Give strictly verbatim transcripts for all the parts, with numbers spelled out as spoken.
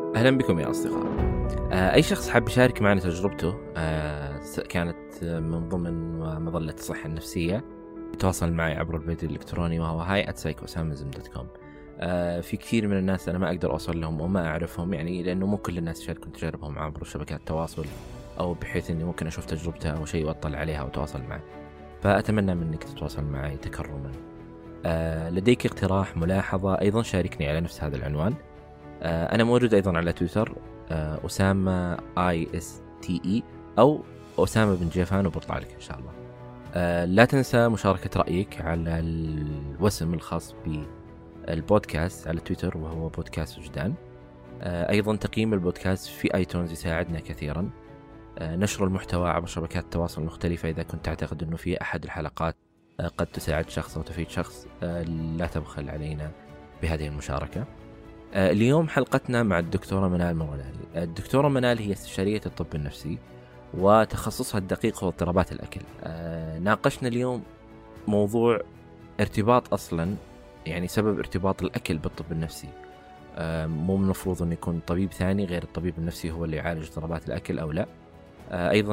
أهلا بكم يا أصدقاء. آه، أي شخص حاب يشارك معنا تجربته آه، كانت من ضمن مظلة الصحة النفسية يتواصل معي عبر البريد الإلكتروني وهو هاي آت سايكوسامزم دوت كوم. آه، في كثير من الناس أنا ما أقدر أوصل لهم وما أعرفهم، يعني لأنه مو كل الناس يشاركون تجاربهم عبر شبكات التواصل أو بحيث أني ممكن أشوف تجربته أو شيء وأطلع عليها وأتواصل معه، فأتمنى منك تتواصل معي تكرما. آه، لديك اقتراح، ملاحظة، أيضا شاركني على نفس هذا العنوان. آه، أنا موجود أيضا على تويتر آه، أسامة آي إس تي إي أو أسامة بن جيفان وبطلع لك إن شاء الله. آه، لا تنسى مشاركة رأيك على الوسم الخاص بالبودكاست على تويتر وهو بودكاست وجدان. آه، أيضا تقييم البودكاست في آيتونز يساعدنا كثيرا. آه، نشر المحتوى عبر شبكات التواصل المختلفة إذا كنت تعتقد أنه في أحد الحلقات آه، قد تساعد شخص أو تفيد شخص، آه، لا تبخل علينا بهذه المشاركة. اليوم حلقتنا مع الدكتورة منال مولاني. الدكتورة منال هي استشارية الطب النفسي وتخصصها الدقيق هو اضطرابات الأكل. ناقشنا اليوم موضوع ارتباط أصلا، يعني سبب ارتباط الأكل بالطب النفسي. مو من المفروض أن يكون طبيب ثاني غير الطبيب النفسي هو اللي يعالج اضطرابات الأكل أو لا. أيضا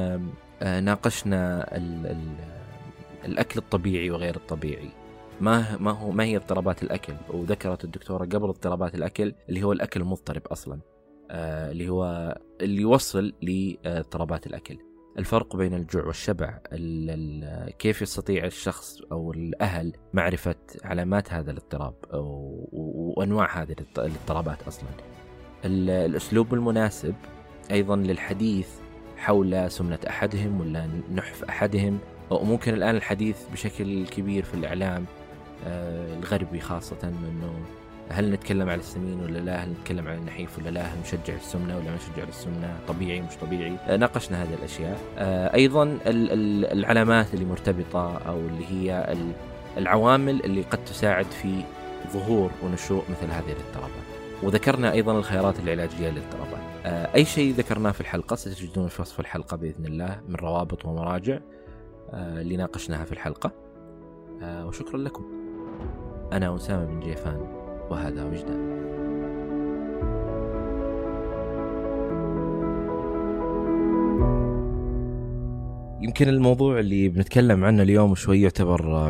ناقشنا ال ال الأكل الطبيعي وغير الطبيعي، ما ما هو ما هي اضطرابات الأكل، وذكرت الدكتورة قبل اضطرابات الأكل اللي هو الأكل المضطرب أصلا، آه اللي هو اللي يوصل لاضطرابات الأكل. الفرق بين الجوع والشبع، ال ال كيف يستطيع الشخص أو الأهل معرفة علامات هذا الاضطراب وأنواع هذه الاضطرابات أصلا. الأسلوب المناسب أيضا للحديث حول سمنة أحدهم ولا نحف أحدهم، أو ممكن الآن الحديث بشكل كبير في الإعلام الغربي خاصة أنه هل نتكلم على السمين ولا لا، هل نتكلم على النحيف ولا لا، هل نشجع السمنة ولا ما نشجع السمنة، طبيعي مش طبيعي. ناقشنا هذه الأشياء. أيضا العلامات اللي مرتبطة أو اللي هي العوامل اللي قد تساعد في ظهور ونشوء مثل هذه الاضطرابات، وذكرنا أيضا الخيارات العلاجية للاضطرابات. أي شيء ذكرناه في الحلقة ستجدون في وصف الحلقة بإذن الله من روابط ومراجع اللي ناقشناها في الحلقة. وشكرا لكم. أنا أسامة بن جيفان وهذا وجدان. يمكن الموضوع اللي بنتكلم عنه اليوم شوي يعتبر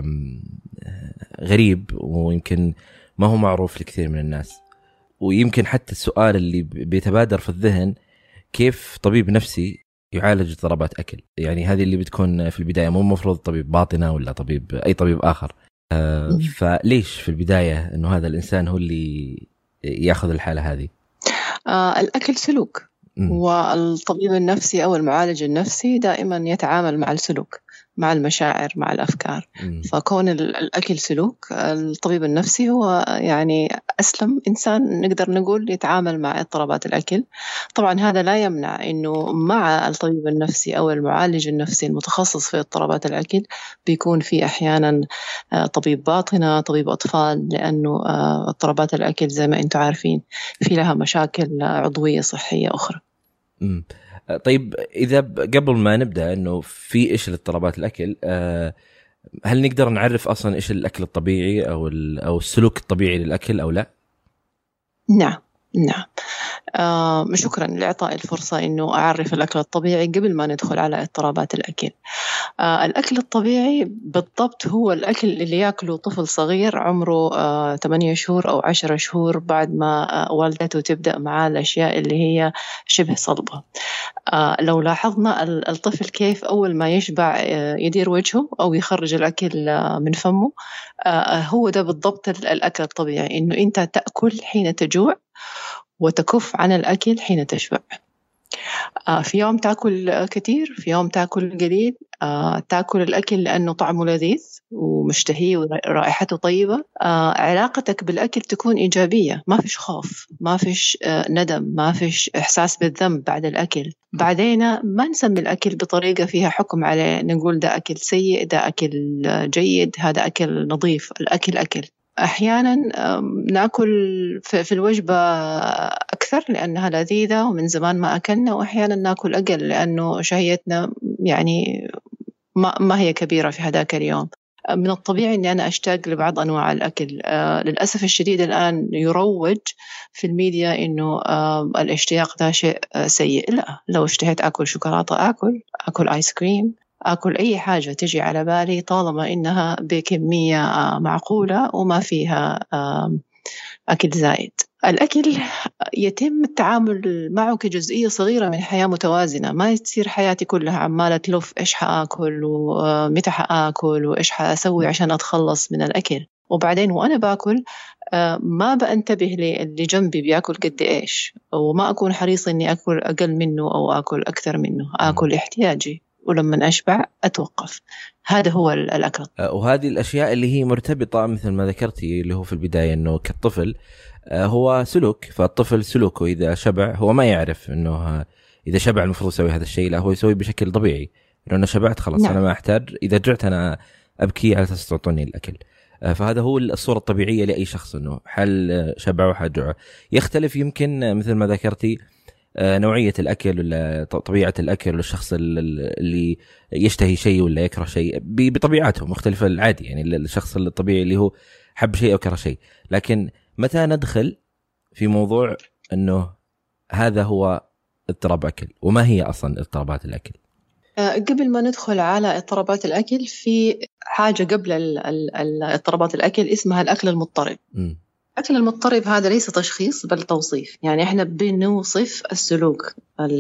غريب ويمكن ما هو معروف لكثير من الناس، ويمكن حتى السؤال اللي بيتبادر في الذهن كيف طبيب نفسي يعالج اضطرابات أكل. يعني هذه اللي بتكون في البداية، مو مفروض طبيب باطنة ولا طبيب أي طبيب آخر. آه فليش في البداية أنه هذا الإنسان هو اللي يأخذ الحالة هذه؟ آه الأكل سلوك، م. والطبيب النفسي أو المعالج النفسي دائما يتعامل مع السلوك، مع المشاعر، مع الأفكار. م. فكون الأكل سلوك، الطبيب النفسي هو يعني أسلم إنسان نقدر نقول يتعامل مع اضطرابات الأكل. طبعا هذا لا يمنع أنه مع الطبيب النفسي أو المعالج النفسي المتخصص في اضطرابات الأكل بيكون في أحيانا طبيب باطنة، طبيب أطفال، لأنه اضطرابات الأكل زي ما أنتم عارفين في لها مشاكل عضوية صحية أخرى. م. طيب إذا قبل ما نبدأ إنه في إيش الاضطرابات الأكل، هل نقدر نعرف أصلاً إيش الأكل الطبيعي أو أو السلوك الطبيعي للأكل أو لا؟ نعم نعم. آه شكرا لإعطاء الفرصة إنه أعرف الأكل الطبيعي قبل ما ندخل على اضطرابات الأكل. آه الأكل الطبيعي بالضبط هو الأكل اللي يأكله طفل صغير عمره آه ثمانية شهور أو عشرة شهور بعد ما آه والدته تبدأ معاه الأشياء اللي هي شبه صلبة. آه لو لاحظنا الطفل كيف أول ما يشبع آه يدير وجهه أو يخرج الأكل آه من فمه، آه هو ده بالضبط الأكل الطبيعي، إنه أنت تأكل حين تجوع وتكف عن الأكل حين تشبع. آه في يوم تأكل كثير، في يوم تأكل قليل. آه تأكل الأكل لأنه طعمه لذيذ ومشتهي ورائحته طيبة. آه علاقتك بالأكل تكون إيجابية، ما فيش خوف، ما فيش آه ندم، ما فيش إحساس بالذنب بعد الأكل. بعدين ما نسمي الأكل بطريقة فيها حكم عليه، نقول ده أكل سيء، ده أكل جيد، هذا أكل نظيف. الأكل أكل. أحيانا نأكل في الوجبة أكثر لأنها لذيذة ومن زمان ما أكلنا، وأحيانا نأكل أقل لأنه شهيتنا يعني ما, ما هي كبيرة في هذاك اليوم. من الطبيعي أني أنا أشتاق لبعض أنواع الأكل. آه للأسف الشديد الآن يروج في الميديا إنه آه الاشتياق ده شيء آه سيء. لا، لو اشتهيت أكل شوكولاتة أكل أكل آيس كريم، أكل أي حاجة تجي على بالي طالما إنها بكمية آه معقولة وما فيها آه أكل زايد. الأكل يتم التعامل معه كجزئية صغيرة من حياة متوازنة، ما تصير حياتي كلها عمالة تلف إيش حآكل ومتى حآكل وإيش حأسوي عشان أتخلص من الأكل. وبعدين وأنا باكل ما بأنتبه للي جنبي بيأكل قد إيش، وما أكون حريص إني أكل أقل منه أو أكل أكثر منه. أكل احتياجي، ولما أشبع أتوقف. هذا هو الأكل. وهذه الأشياء اللي هي مرتبطة مثل ما ذكرتي اللي هو في البداية إنه كالطفل هو سلوك، فالطفل سلوكه إذا شبع هو ما يعرف إنه إذا شبع المفروض يسوي هذا الشيء، لا هو يسوي بشكل طبيعي إنه أنا شبعت خلاص. نعم. أنا ما أحتاج، إذا جعت أنا أبكي على أساس تعطوني الأكل. فهذا هو الصورة الطبيعية لأي شخص، إنه حل شبع وحل جوع. يختلف يمكن مثل ما ذكرتي نوعية الأكل ولا طبيعة الأكل ولا الشخص اللي يشتهي شيء ولا يكره شيء بطبيعته مختلفة العادي. يعني الشخص الطبيعي اللي هو حب شيء أو كره شيء. لكن متى ندخل في موضوع أنه هذا هو اضطراب أكل، وما هي أصلا اضطرابات الأكل؟ قبل ما ندخل على اضطرابات الأكل، في حاجة قبل اضطرابات الأكل اسمها الأكل المضطرب. م. الأكل المضطرب هذا ليس تشخيص بل توصيف. يعني إحنا بنوصف السلوك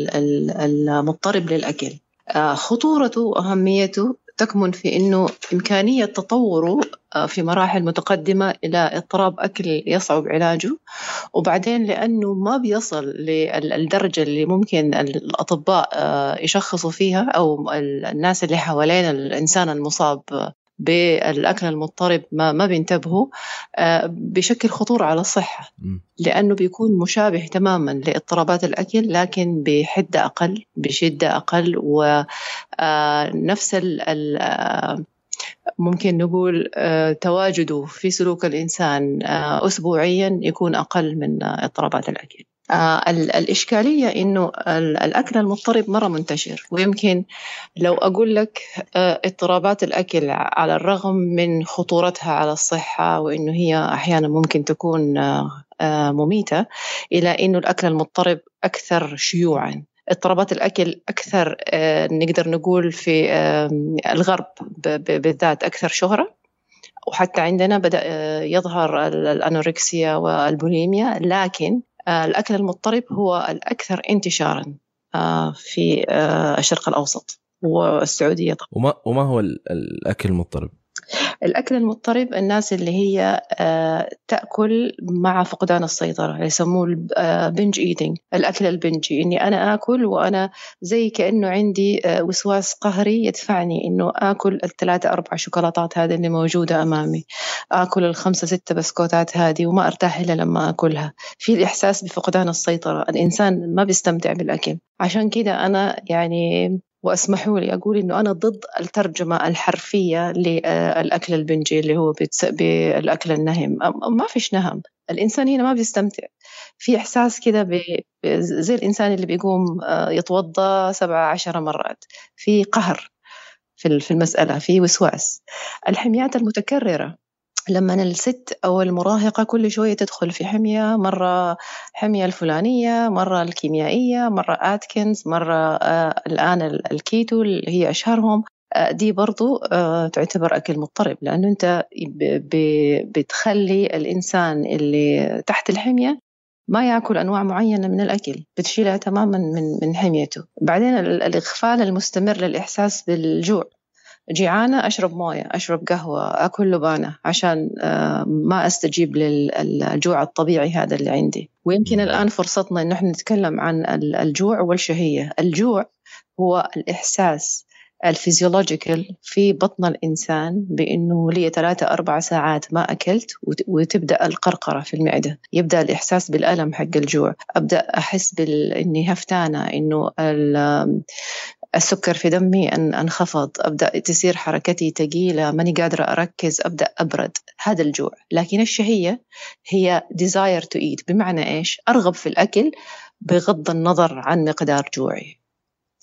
المضطرب للأكل. خطورته وأهميته تكمن في إنه إمكانية تطوره في مراحل متقدمة إلى اضطراب أكل يصعب علاجه، وبعدين لأنه ما بيصل للدرجة اللي ممكن الأطباء يشخصوا فيها أو الناس اللي حوالين الإنسان المصاب بالأكل المضطرب ما ما بينتبهوا، بشكل خطورة على الصحة، لأنه بيكون مشابه تماما لاضطرابات الأكل لكن بحدة أقل، بشدة أقل، ونفس ال ممكن نقول تواجده في سلوك الإنسان أسبوعيا يكون أقل من اضطرابات الأكل. آه الإشكالية إنه الأكل المضطرب مرة منتشر، ويمكن لو أقول لك آه اضطرابات الأكل على الرغم من خطورتها على الصحة وإنه هي أحيانا ممكن تكون آه آه مميتة، إلى إنه الأكل المضطرب أكثر شيوعا. اضطرابات الأكل أكثر آه نقدر نقول في آه الغرب بالذات أكثر شهرة، وحتى عندنا بدأ آه يظهر الأنوركسيا والبوليميا، لكن الأكل المضطرب هو الأكثر انتشاراً في الشرق الأوسط والسعودية. وما وما هو الأكل المضطرب؟ الأكل المضطرب الناس اللي هي تأكل مع فقدان السيطرة، يسموه البنج إيتينج، الأكل البنجي، إني أنا أكل وأنا زي كأنه عندي وسواس قهري يدفعني إنه أكل الثلاثة أربع شوكولاتات هذه اللي موجودة أمامي، أكل الخمسة ستة بسكوتات هذه وما أرتاح إلا لما أكلها. في الإحساس بفقدان السيطرة، الإنسان ما بيستمتع بالأكل. عشان كده أنا يعني وأسمحوا لي أقول إنه أنا ضد الترجمة الحرفية للأكل البنجي اللي هو بالأكل النهم. ما فيش نهم، الإنسان هنا ما بيستمتع، في إحساس كده زي الإنسان اللي بيقوم يتوضأ سبعة عشر مرات، في قهر في المسألة، في وسواس. الحميات المتكررة، لما الست أو المراهقة كل شوية تدخل في حمية، مرة حمية الفلانية، مرة الكيميائية، مرة آتكنز، مرة آه الآن الكيتو اللي هي أشهرهم، آه دي برضو آه تعتبر أكل مضطرب، لأنه أنت بتخلي الإنسان اللي تحت الحمية ما يأكل أنواع معينة من الأكل، بتشيلها تماما من من حميته. بعدين الإغفال المستمر للإحساس بالجوع، جيعانة أشرب موية، أشرب قهوة، أكل لبانة عشان ما أستجيب للجوع الطبيعي هذا اللي عندي. ويمكن الآن فرصتنا إنه إحنا نتكلم عن الجوع والشهية. الجوع هو الإحساس الفيزيولوجيكال في بطن الإنسان بأنه لي ثلاثة أربع ساعات ما أكلت، وتبدأ القرقرة في المعدة، يبدأ الإحساس بالألم حق الجوع، أبدأ أحس بإني هفتانة، إنه السكر في دمي أن انخفض، أبدأ تصير حركتي ثقيلة، ماني قادرة أركز، أبدأ أبرد. هذا الجوع. لكن الشهية هي desire to eat، بمعنى إيش؟ أرغب في الأكل بغض النظر عن مقدار جوعي.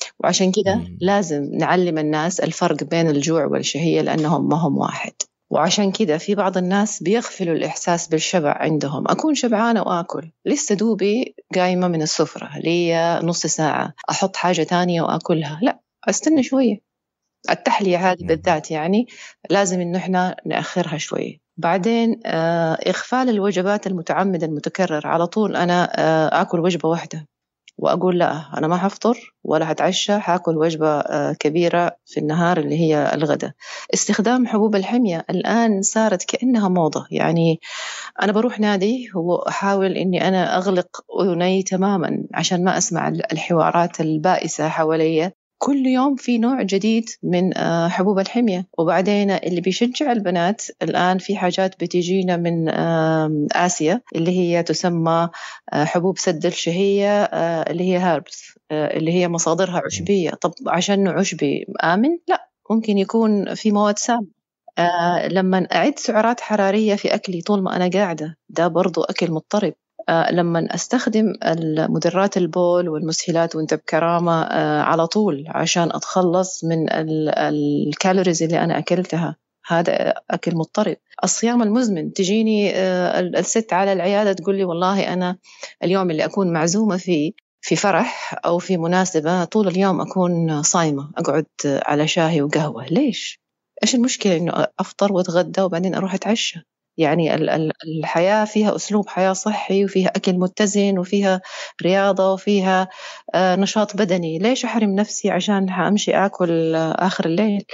وعشان كده مم. لازم نعلم الناس الفرق بين الجوع والشهية لأنهم ما هم واحد. وعشان كده في بعض الناس بيغفلوا الإحساس بالشبع عندهم. أكون شبعانة وآكل، لسه دوبي قايمة من السفرة، لي نص ساعة أحط حاجة تانية وآكلها، لا أستنى شوية. التحلية هذه مم. بالذات يعني لازم إنه إحنا نأخرها شوية. بعدين آه إغفال الوجبات المتعمدة المتكرر. على طول أنا آه آكل وجبة واحدة وأقول لا أنا ما حفطر ولا هتعشى، حاكل وجبة آه، كبيرة في النهار اللي هي الغداء. استخدام حبوب الحمية الآن صارت كأنها موضة. يعني أنا بروح نادي وأحاول إني أنا أغلق أذني تماما عشان ما أسمع الحوارات البائسة حواليا. كل يوم في نوع جديد من آه، حبوب الحمية. وبعدين اللي بيشجع البنات الآن في حاجات بتجينا من آه، آسيا اللي هي تسمى آه، حبوب سد الشهية آه، اللي هي هاربس آه، اللي هي مصادرها عشبية. طب عشان عشبي آمن؟ لا، ممكن يكون في مواد سامة. آه لما أعد سعرات حرارية في أكلي طول ما أنا قاعدة، ده برضو أكل مضطرب. آه لما أستخدم المدرات البول والمسهلات وانت بكرامة آه على طول عشان أتخلص من الكالوريز اللي أنا أكلتها، هذا أكل مضطرب. الصيام المزمن، تجيني آه الست على العيادة تقول لي والله أنا اليوم اللي أكون معزومة فيه في فرح أو في مناسبة طول اليوم أكون صايمة، أقعد على شاهي وقهوة. ليش؟ إيش المشكلة إنه أفطر وأتغدى وبعدين أروح أتعشى؟ يعني الحياة فيها أسلوب حياة صحي وفيها أكل متزن وفيها رياضة وفيها نشاط بدني. ليش أحرم نفسي عشان أمشي أكل آخر الليل؟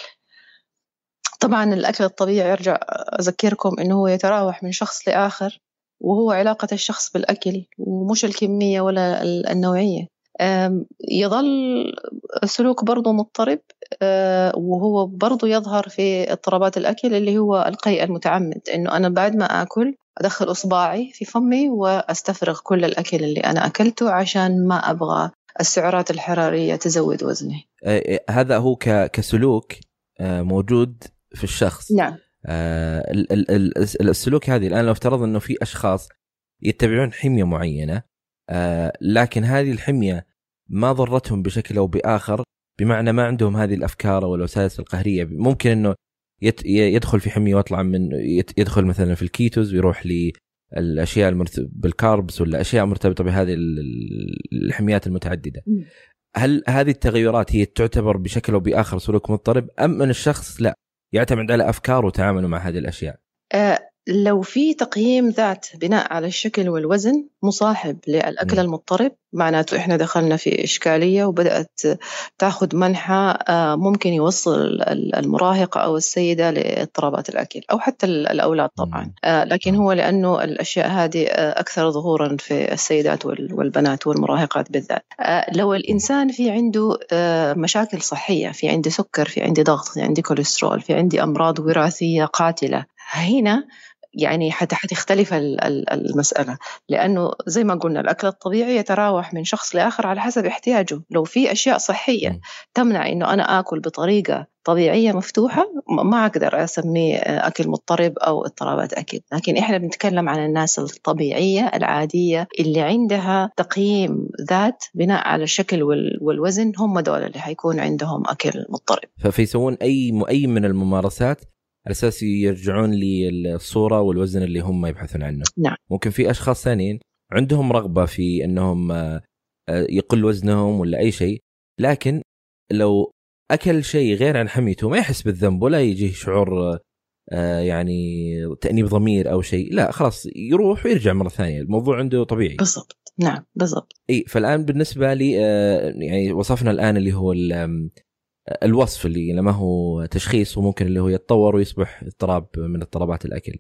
طبعا الأكل الطبيعي أرجع أذكركم إنه هو يتراوح من شخص لآخر، وهو علاقة الشخص بالأكل ومش الكمية ولا النوعية. يظل سلوك برضو مضطرب وهو برضو يظهر في اضطرابات الأكل اللي هو القيء المتعمد، إنه أنا بعد ما أكل أدخل إصبعي في فمي وأستفرغ كل الأكل اللي أنا أكلته عشان ما أبغى السعرات الحرارية تزود وزني. هذا هو كسلوك موجود في الشخص. نعم. آه السلوك هذه الآن لو افترض أنه في أشخاص يتبعون حمية معينة، آه لكن هذه الحمية ما ضرتهم بشكل أو بآخر، بمعنى ما عندهم هذه الأفكار والوساوس القهرية، ممكن أنه يدخل في حمية ويطلع من يدخل مثلا في الكيتوز ويروح للأشياء المرتبطة بالكاربس ولا أشياء مرتبطة بهذه الحميات المتعددة. م. هل هذه التغيرات هي تعتبر بشكل أو بآخر سلوك مضطرب، أم أن الشخص لا يعتمد على أفكاره وتعامله مع هذه الأشياء؟ أه لو في تقييم ذات بناء على الشكل والوزن مصاحب للأكل م. المضطرب، معناته إحنا دخلنا في إشكالية وبدأت تأخذ منحى ممكن يوصل المراهقة أو السيدة لاضطرابات الأكل أو حتى الأولاد طبعا. م. لكن هو لأنه الأشياء هذه أكثر ظهورا في السيدات والبنات والمراهقات بالذات. لو الإنسان في عنده مشاكل صحية، في عندي سكر، في عندي ضغط، في عندي كوليسترول، في عندي أمراض وراثية قاتلة، هنا يعني حتى حتختلف المسألة، لأنه زي ما قلنا الأكل الطبيعي يتراوح من شخص لآخر على حسب احتياجه. لو في أشياء صحية م. تمنع إنه أنا آكل بطريقة طبيعية مفتوحة، ما أقدر أسميه أكل مضطرب أو اضطرابات أكل. لكن إحنا بنتكلم عن الناس الطبيعية العادية اللي عندها تقييم ذات بناء على الشكل والوزن، هم دول اللي حيكون عندهم أكل مضطرب. ففيسوون أي أي من الممارسات على أساس يرجعون للصورة والوزن اللي هم يبحثون عنه. نعم. ممكن في أشخاص ثانيين عندهم رغبة في أنهم يقل وزنهم ولا أي شيء، لكن لو أكل شيء غير عن حميته ما يحس بالذنب ولا يجيه شعور يعني تأنيب ضمير أو شيء، لا خلاص يروح ويرجع مرة ثانية، الموضوع عنده طبيعي. بالضبط. نعم بالضبط. إيه، فالآن بالنسبة لي يعني وصفنا الآن اللي هو الوصف اللي لما هو تشخيص وممكن اللي هو يتطور ويصبح اضطراب من اضطرابات الأكل.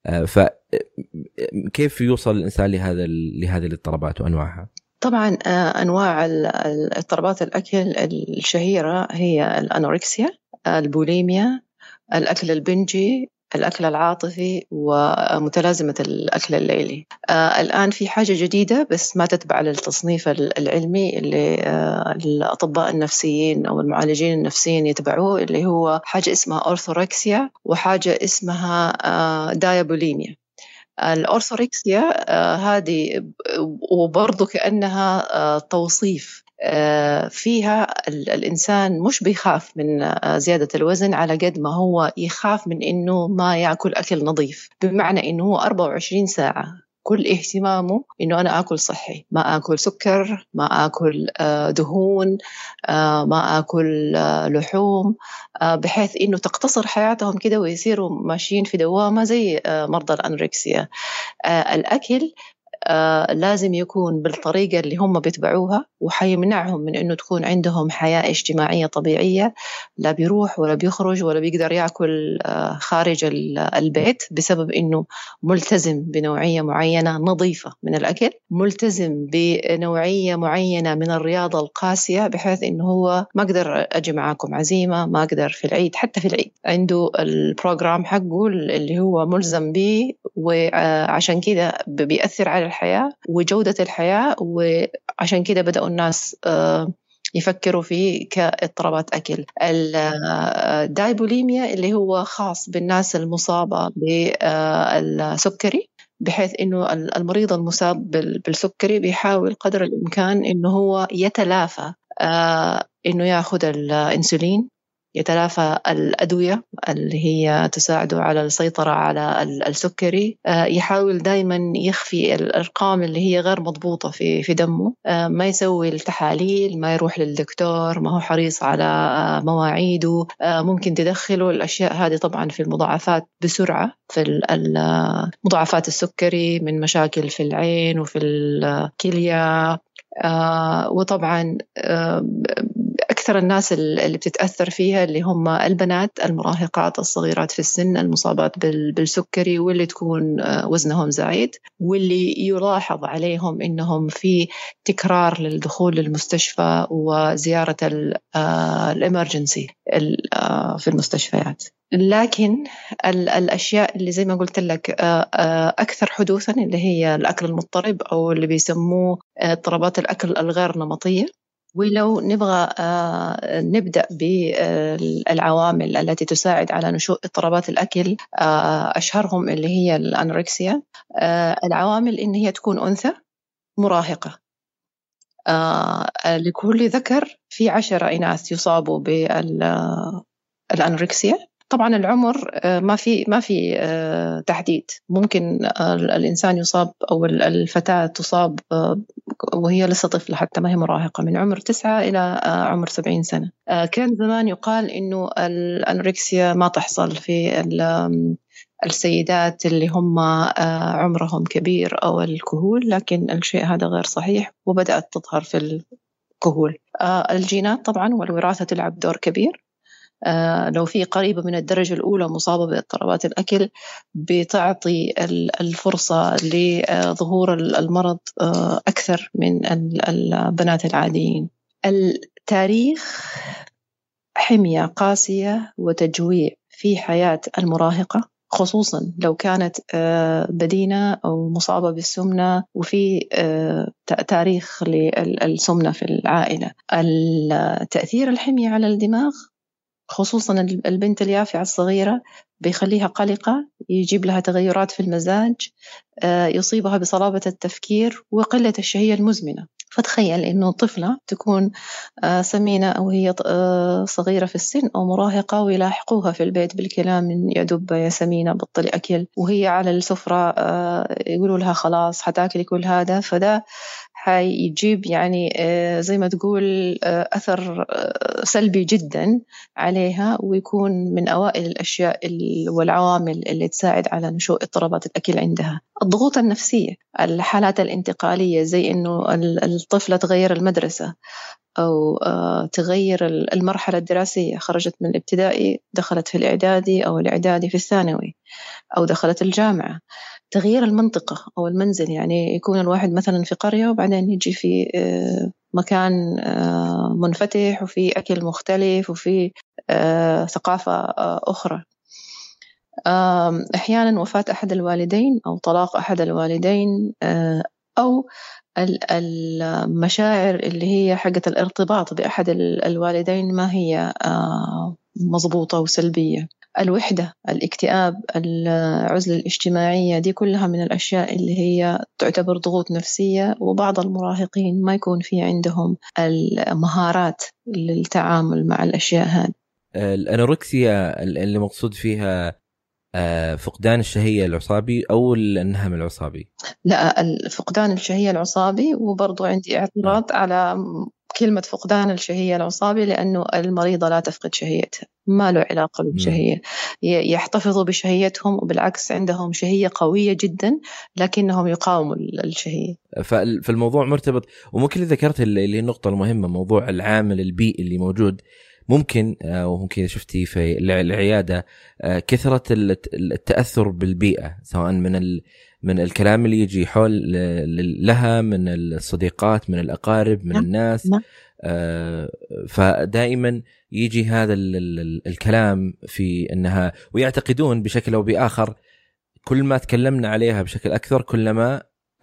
فكيف يوصل الإنسان لهذا لهذه الاضطرابات وأنواعها؟ طبعا أنواع الاضطرابات الأكل الشهيرة هي الأنوركسيا، البوليميا، الأكل البنجي، الأكل العاطفي، ومتلازمة الأكل الليلي. آه الآن في حاجة جديدة بس ما تتبع للتصنيف العلمي اللي آه الأطباء النفسيين أو المعالجين النفسيين يتبعوه، اللي هو حاجة اسمها أورثوركسيا وحاجة اسمها آه دايابوليميا. الأورثوركسيا هذه وبرضو كأنها توصيف فيها الإنسان مش بيخاف من زيادة الوزن على قد ما هو يخاف من إنه ما يأكل أكل نظيف، بمعنى إنه هو أربعة وعشرين ساعة كل اهتمامه إنه أنا أكل صحي، ما أكل سكر، ما أكل دهون، ما أكل لحوم، بحيث إنه تقتصر حياتهم كده ويصيروا ماشيين في دوامة زي مرضى الأنوركسيا. الأكل آه لازم يكون بالطريقة اللي هم بيتبعوها، وحيمنعهم من إنه تكون عندهم حياة اجتماعية طبيعية، لا بيروح ولا بيخرج ولا بيقدر يأكل آه خارج البيت بسبب إنه ملتزم بنوعية معينة نظيفة من الأكل، ملتزم بنوعية معينة من الرياضة القاسية، بحيث إنه هو ما أقدر أجي معاكم عزيمة، ما أقدر في العيد، حتى في العيد عنده البروجرام حقه اللي هو ملزم به، وعشان كده بيأثر على الحياة وجودة الحياة، وعشان كده بدأوا الناس يفكروا فيه كاضطرابات أكل. الدايبوليميا اللي هو خاص بالناس المصابة بالسكري، بحيث إنه المريض المصاب بالسكري بيحاول قدر الإمكان إنه هو يتلافى إنه يأخذ الإنسولين، يتلافى الأدوية اللي هي تساعده على السيطرة على السكري، يحاول دايما يخفي الأرقام اللي هي غير مضبوطة في في دمه، ما يسوي التحاليل، ما يروح للدكتور، ما هو حريص على مواعيده، ممكن تدخله الأشياء هذه طبعا في المضاعفات بسرعة، في مضاعفات السكري من مشاكل في العين وفي الكلية. وطبعا أكثر الناس اللي بتتأثر فيها اللي هم البنات المراهقات الصغيرات في السن المصابات بالسكري، واللي تكون وزنهم زايد، واللي يلاحظ عليهم إنهم في تكرار للدخول للمستشفى وزيارة الإمرجنسي في المستشفيات. لكن الأشياء اللي زي ما قلت لك أكثر حدوثاً اللي هي الأكل المضطرب، أو اللي بيسموه اضطرابات الأكل الغير نمطية. ولو نبغى نبدأ بالعوامل التي تساعد على نشوء اضطرابات الأكل، أشهرهم اللي هي الأنوركسيا. العوامل إن هي تكون أنثى مراهقة، لكل ذكر في عشرة إناث يصابوا بالأنوركسيا. طبعا العمر ما في ما في تحديد، ممكن الإنسان يصاب أو الفتاة تصاب وهي لسه طفلة حتى ما هي مراهقة، من عمر تسعة إلى عمر سبعين سنة. كان زمان يقال إنه الأنوركسيا ما تحصل في السيدات اللي هم عمرهم كبير أو الكهول، لكن الشيء هذا غير صحيح وبدأت تظهر في الكهول. الجينات طبعا والوراثة تلعب دور كبير. آه لو في قريبة من الدرجة الأولى مصابة باضطرابات الأكل، بتعطي الفرصة لظهور المرض آه أكثر من البنات العاديين. التاريخ حمية قاسية وتجويع في حياة المراهقة، خصوصا لو كانت آه بدينة أو مصابة بالسمنة، وفي آه تاريخ للسمنة في العائلة. التأثير الحمية على الدماغ، خصوصاً البنت اليافعة الصغيرة، بيخليها قلقة، يجيب لها تغيرات في المزاج، يصيبها بصلابة التفكير وقلة الشهية المزمنة. فتخيل إنه طفلة تكون سمينة أو هي صغيرة في السن أو مراهقة، ويلاحقوها في البيت بالكلام من يا دب يا سمينة بطلي أكل، وهي على السفرة يقولوا لها خلاص حتاكلي كل هذا. فده حيجيب يعني زي ما تقول أثر سلبي جدا عليها، ويكون من أوائل الأشياء والعوامل اللي تساعد على نشوء اضطرابات الأكل عندها. الضغوط النفسية، الحالات الانتقالية، زي إنه الطفلة تغير المدرسة أو تغير المرحلة الدراسية، خرجت من الابتدائي دخلت في الإعدادي، أو الإعدادي في الثانوي، أو دخلت الجامعة. تغيير المنطقة أو المنزل، يعني يكون الواحد مثلا في قرية وبعدين يجي في مكان منفتح وفي أكل مختلف وفي ثقافة أخرى. أحيانا وفاة أحد الوالدين أو طلاق أحد الوالدين، أو المشاعر اللي هي حقة الارتباط بأحد الوالدين ما هي مضبوطة وسلبية. الوحدة، الاكتئاب، العزلة الاجتماعية، دي كلها من الأشياء اللي هي تعتبر ضغوط نفسية. وبعض المراهقين ما يكون في عندهم المهارات للتعامل مع الأشياء هذه. الأنوركسيا اللي مقصود فيها فقدان الشهية العصابي أو النهم العصابي؟ لا، فقدان الشهية العصابي. وبرضو عندي اعتراض على كلمة فقدان الشهية العصابي، لأنه المريضة لا تفقد شهيتها، ما له علاقة بالشهية، يحتفظوا بشهيتهم، وبالعكس عندهم شهية قوية جدا لكنهم يقاوموا الشهية. فالموضوع مرتبط. وممكن ذكرت اللي هي النقطة المهمة، موضوع العامل البيئي اللي موجود. ممكن وممكن شفتي في العيادة كثرة التأثر بالبيئة، سواء من من الكلام اللي يجي حول لها، من الصديقات، من الأقارب، من الناس. فدائما يجي هذا الكلام في أنها، ويعتقدون بشكل أو بآخر كل ما تكلمنا عليها بشكل أكثر كلما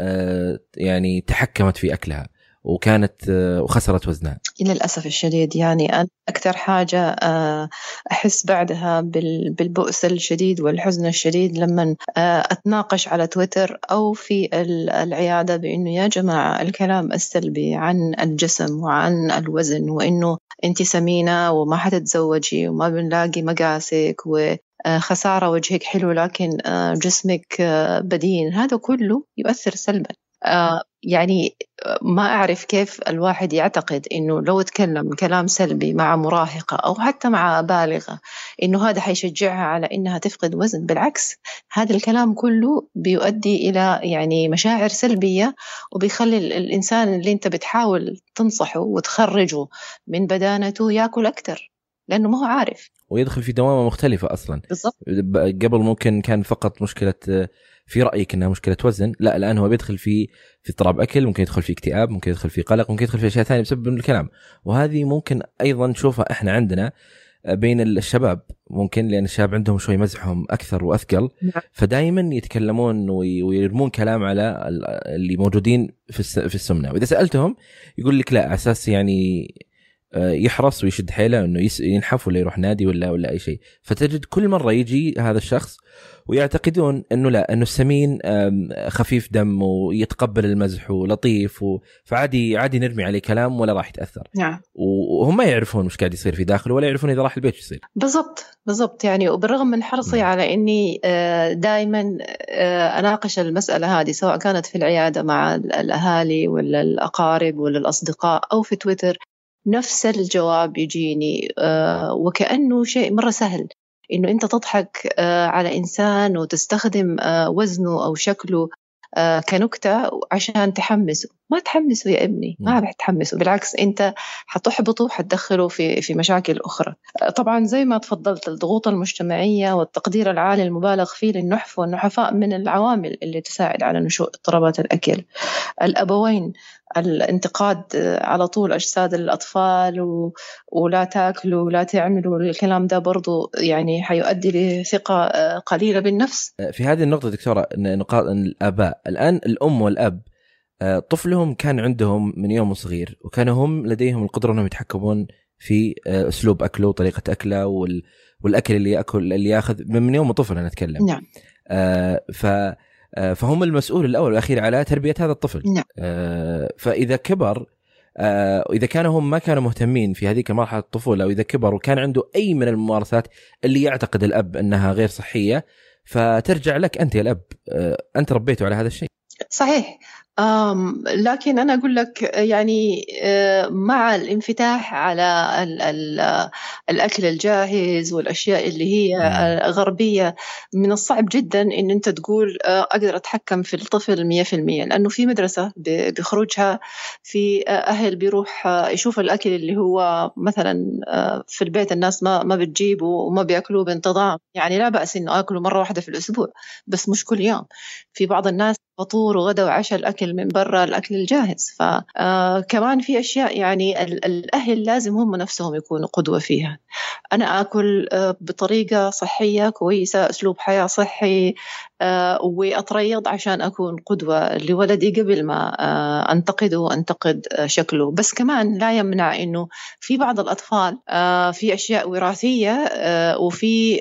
يعني تحكمت في أكلها وكانت وخسرت وزنها. للأسف الشديد يعني أنا أكثر حاجة أحس بعدها بالبؤس الشديد والحزن الشديد لما أتناقش على تويتر أو في العيادة بأنه يا جماعة الكلام السلبي عن الجسم وعن الوزن، وإنه أنت سمينة وما حتتزوجي وما بنلاقي مقاسك وخسارة وجهك حلو لكن جسمك بدين، هذا كله يؤثر سلبا. آه يعني ما أعرف كيف الواحد يعتقد إنه لو تكلم كلام سلبي مع مراهقة أو حتى مع بالغة إنه هذا حيشجعها على إنها تفقد وزن. بالعكس، هذا الكلام كله بيؤدي إلى يعني مشاعر سلبية، وبيخلي الإنسان اللي أنت بتحاول تنصحه وتخرجه من بدانته يأكل أكتر، لأنه ما هو عارف، ويدخل في دوامة مختلفة أصلا. بالضبط. قبل ممكن كان فقط مشكلة في رأيك أنها مشكلة وزن، لا الآن هو بيدخل في في اضطراب أكل، ممكن يدخل في اكتئاب، ممكن يدخل في قلق، ممكن يدخل في أشياء ثانية بسبب الكلام. وهذه ممكن أيضا نشوفها إحنا عندنا بين الشباب، ممكن لأن الشباب عندهم شوي مزحهم أكثر وأثقل، فدائما يتكلمون ويرمون كلام على اللي موجودين في في السمنة. وإذا سألتهم يقول لك لا، أساس يعني يحرص ويشد حيله انه ينحف ولا يروح نادي ولا ولا اي شيء. فتجد كل مره يجي هذا الشخص ويعتقدون انه لا، انه السمين خفيف دم ويتقبل المزح ولطيف، فعادي عادي نرمي عليه كلام ولا راح يتاثر. نعم. وهم ما يعرفون وش قاعد يصير في داخله، ولا يعرفون اذا راح البيت يصير. بالضبط بالضبط. يعني وبالرغم من حرصي م. على اني دائما اناقش المساله هذه، سواء كانت في العياده مع الاهالي ولا الاقارب ولا الاصدقاء او في تويتر، نفس الجواب يجيني آه وكأنه شيء مرة سهل إنه أنت تضحك آه على إنسان وتستخدم آه وزنه أو شكله آه كنكتة عشان تحمسه. ما تحمسه يا ابني، ما بتحمسه، بالعكس أنت حتحبطه وحتدخله في في مشاكل أخرى. آه طبعا زي ما تفضلت، الضغوط المجتمعية والتقدير العالي المبالغ فيه للنحف والنحفاء من العوامل اللي تساعد على نشوء اضطرابات الأكل. الأبوين، الانتقاد على طول أجساد الأطفال و... ولا تاكلوا ولا تعملوا الكلام ده برضو يعني حيؤدي لثقة قليلة بالنفس. في هذه النقطة دكتورة، نقاط الآباء الآن، الأم والأب طفلهم كان عندهم من يوم صغير، وكانوا هم لديهم القدرة أنهم يتحكمون في أسلوب أكله وطريقة أكله وال... والأكل اللي يأكل اللي يأخذ من يوم طفل أنا أتكلم. نعم. آه ف فهم المسؤول الأول والأخير على تربية هذا الطفل. نعم. آه فإذا كبر، آه إذا كانوا هم ما كانوا مهتمين في هذيك مرحلة الطفولة، أو إذا كبر وكان عنده أي من الممارسات اللي يعتقد الأب أنها غير صحية، فترجع لك أنت يا الأب، آه أنت ربيته على هذا الشيء. صحيح. أم لكن أنا أقول لك يعني مع الانفتاح على ال ال الأكل الجاهز والأشياء اللي هي غربية، من الصعب جدا إن أنت تقول أقدر أتحكم في الطفل مية في المية، لأنه في مدرسة بخروجها، في أهل بيروح يشوف الأكل اللي هو مثلا في البيت الناس ما ما بتجيبه وما بيأكلوه بانتظام. يعني لا بأس إنه أكله مرة واحدة في الأسبوع، بس مش كل يوم. في بعض الناس فطور وغدا وعشاء الأكل من برا، الأكل الجاهز. فكمان في أشياء يعني الأهل لازم هم نفسهم يكونوا قدوة فيها. أنا أكل بطريقة صحية كويسة، أسلوب حياة صحي، وأتريض عشان أكون قدوة لولدي قبل ما أنتقده وأنتقد شكله. بس كمان لا يمنع إنه في بعض الأطفال في أشياء وراثية وفي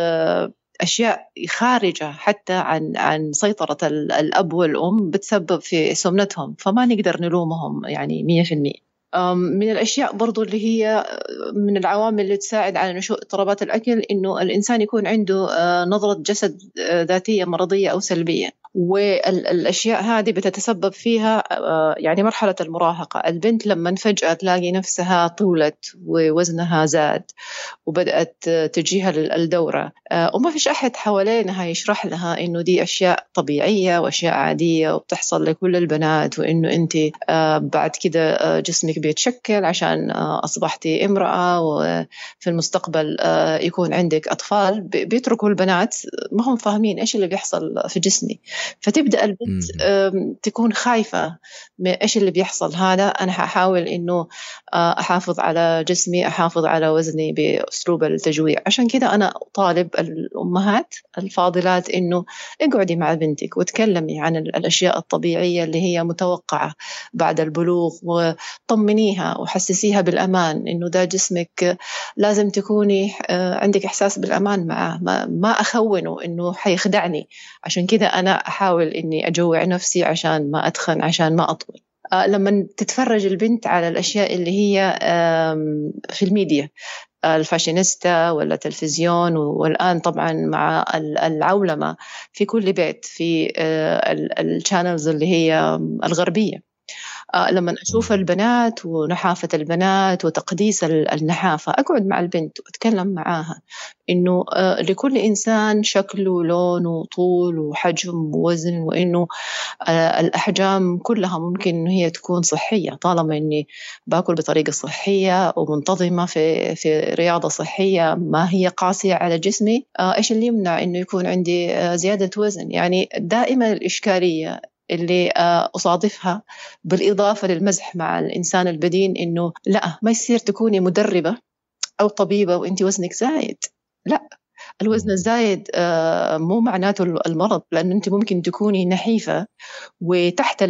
أشياء خارجة حتى عن عن سيطرة الأب والأم بتسبب في سمنتهم، فما نقدر نلومهم يعني مية في المية. من الأشياء برضو اللي هي من العوامل اللي تساعد على نشوء اضطرابات الأكل إنه الإنسان يكون عنده نظرة جسد ذاتية مرضية أو سلبية، والأشياء هذه بتتسبب فيها يعني مرحلة المراهقة. البنت لما فجأة تلاقي نفسها طولت ووزنها زاد وبدأت تجيها الدورة وما فيش أحد حوالينها يشرح لها إنه دي أشياء طبيعية وأشياء عادية وبتحصل لكل البنات، وإنه أنت بعد كده جسمك بيتشكل عشان أصبحتي امرأة وفي المستقبل يكون عندك أطفال. بيتركوا البنات ما هم فاهمين إيش اللي بيحصل في جسمي، فتبدأ البنت تكون خايفة من إيش اللي بيحصل هذا. أنا هحاول إنه أحافظ على جسمي، أحافظ على وزني بأسلوب التجويع. عشان كده أنا أطالب الأمهات الفاضلات إنه اقعدي مع بنتك وتكلمي عن الأشياء الطبيعية اللي هي متوقعة بعد البلوغ، وطمنيها وحسسيها بالأمان إنه ده جسمك، لازم تكوني عندك إحساس بالأمان معه، ما أخونه إنه حيخدعني. عشان كده أنا أحاول إني أجوع نفسي عشان ما أتخن، عشان ما أطول. لما تتفرج البنت على الأشياء اللي هي في الميديا، الفاشينيستا ولا تلفزيون، والآن طبعا مع العولمة في كل بيت في الشانلز اللي هي الغربية، لما أشوف البنات ونحافة البنات وتقديس النحافة، أقعد مع البنت وأتكلم معاها إنه لكل إنسان شكل ولون وطول وحجم ووزن، وإنه الأحجام كلها ممكن إنه هي تكون صحية طالما إني باكل بطريقة صحية ومنتظمة في في رياضة صحية ما هي قاسية على جسمي. إيش اللي يمنع إنه يكون عندي زيادة وزن؟ يعني دائما الإشكالية اللي أصادفها بالإضافة للمزح مع الإنسان البدين إنه لا، ما يصير تكوني مدربة أو طبيبة وإنتي وزنك زايد. لا، الوزن الزايد مو معناته المرض، لأن أنت ممكن تكوني نحيفة وتحت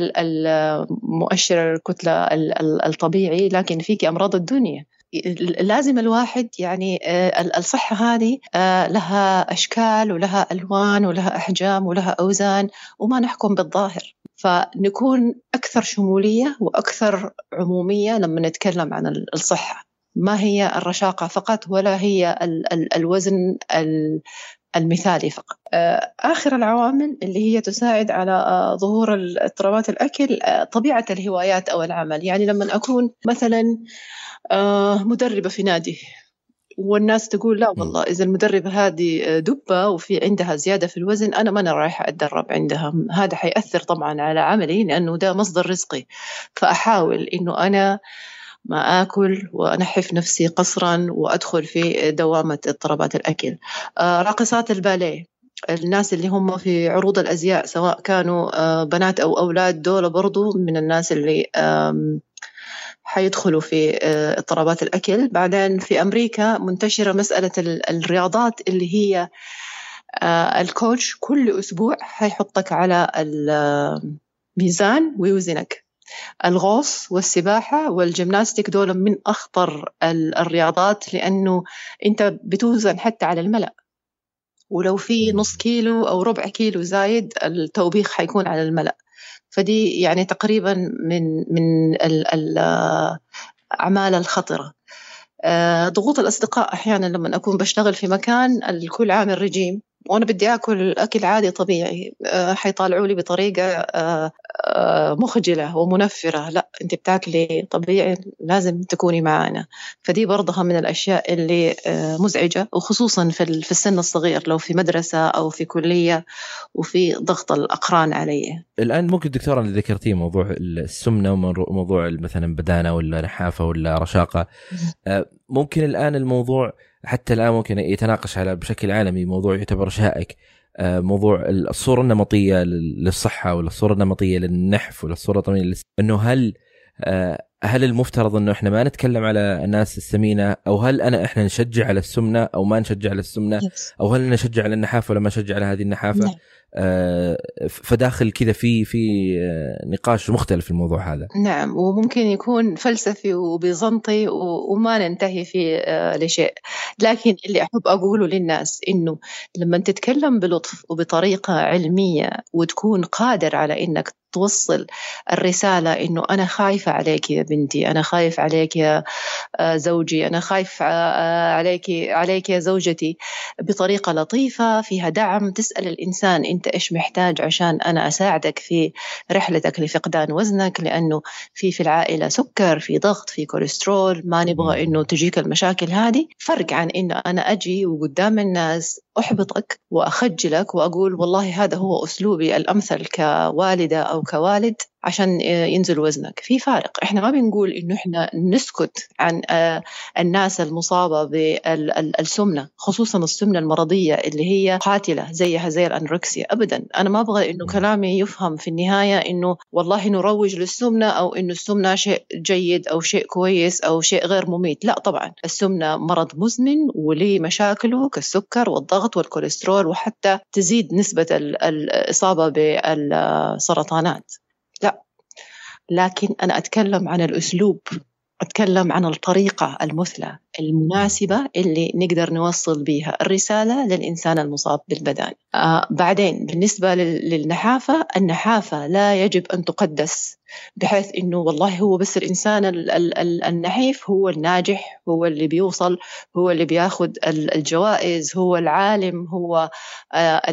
المؤشر الكتلة الطبيعي لكن فيك أمراض الدنيا. لازم الواحد يعني الصحة هذه لها أشكال ولها ألوان ولها أحجام ولها أوزان، وما نحكم بالظاهر، فنكون أكثر شمولية وأكثر عمومية لما نتكلم عن الصحة. ما هي الرشاقة فقط، ولا هي ال ال الوزن المثالي فقط. آخر العوامل اللي هي تساعد على ظهور اضطرابات الأكل طبيعة الهوايات أو العمل. يعني لما أكون مثلا مدربة في نادي والناس تقول لا والله إذا المدربة هذه دبة وفي عندها زيادة في الوزن أنا ما أنا رايحة أتدرب عندها، هذا حيأثر طبعا على عملي لأنه ده مصدر رزقي. فأحاول إنه أنا ما آكل وأنحف نفسي قصرا وأدخل في دوامة اضطرابات الأكل. راقصات الباليه، الناس اللي هم في عروض الأزياء سواء كانوا بنات أو أولاد، دول برضو من الناس اللي حيدخلوا في اضطرابات الأكل. بعدين في أمريكا منتشرة مسألة الرياضات اللي هي الكوتش كل أسبوع حيحطك على الميزان ويوزنك. الغوص والسباحة والجيمناستيك دول من أخطر الرياضات، لأنه أنت بتوزن حتى على الملأ، ولو في نص كيلو أو ربع كيلو زايد التوبيخ حيكون على الملأ. فدي يعني تقريبا من من الأعمال الخطرة. ضغوط الأصدقاء، أحيانا لما أكون بشتغل في مكان الكل عامل رجيم وأنا بدي أكل أكل عادي طبيعي، حيطالعوا لي بطريقة مخجلة ومنفرة. لا، أنت بتاكلي طبيعي، لازم تكوني معانا. فدي برضها من الأشياء اللي مزعجة، وخصوصا في في السن الصغير لو في مدرسة أو في كلية وفي ضغط الأقران عليه. الآن ممكن دكتورة اللي ذكرتيه موضوع السمنة وموضوع مثلا بدانة ولا نحافة ولا رشاقة، ممكن الآن الموضوع حتى الآن ممكن يتناقش على بشكل عالمي، موضوع يعتبر شائك، موضوع الصورة النمطية للصحة ولا الصورة النمطية للنحف ولا الصورة النمطية للس... إنه هل هل المفترض إنه إحنا ما نتكلم على الناس السمينة، أو هل أنا إحنا نشجع على السمنة أو ما نشجع على السمنة، أو هل نشجع على النحافة ولا ما نشجع على هذه النحافة؟ آه فداخل كذا في في نقاش مختلف في الموضوع هذا. نعم، وممكن يكون فلسفي وبيزنطي وما ننتهي فيه آه لشيء، لكن اللي أحب أقوله للناس إنه لما تتكلم بلطف وبطريقة علمية وتكون قادر على إنك توصل الرسالة إنه أنا خايفة عليك يا بنتي، أنا خايف عليك يا زوجي، أنا خايف عليك عليك يا زوجتي، بطريقة لطيفة فيها دعم. تسأل الإنسان أنت إيش محتاج عشان أنا أساعدك في رحلتك لفقدان وزنك، لأنه في في العائلة سكر، في ضغط، في كوليسترول، ما نبغى إنه تجيك المشاكل هذه. فرق عن إنه أنا أجي وقدام الناس أحبطك وأخجلك وأقول والله هذا هو أسلوبي الأمثل كوالدة أو كوالد عشان ينزل وزنك. في فارق. إحنا ما بنقول إنه إحنا نسكت عن الناس المصابة بالسمنة، خصوصا السمنة المرضية اللي هي قاتلة زيها زي الأنوركسيا. أبدا، أنا ما أبغى إنه كلامي يفهم في النهاية إنه والله نروج للسمنة أو إنه السمنة شيء جيد أو شيء كويس أو شيء غير مميت. لا طبعا، السمنة مرض مزمن وليه مشاكله كالسكر والضغط والكوليسترول، وحتى تزيد نسبة الإصابة بالسرطانات. لا، لكن أنا أتكلم عن الأسلوب، أتكلم عن الطريقة المثلى المناسبة اللي نقدر نوصل بيها الرسالة للإنسان المصاب بالبدان. آه بعدين بالنسبة للنحافة، النحافة لا يجب أن تقدس بحيث إنه والله هو بس الإنسان النحيف هو الناجح، هو اللي بيوصل، هو اللي بياخد الجوائز، هو العالم، هو آه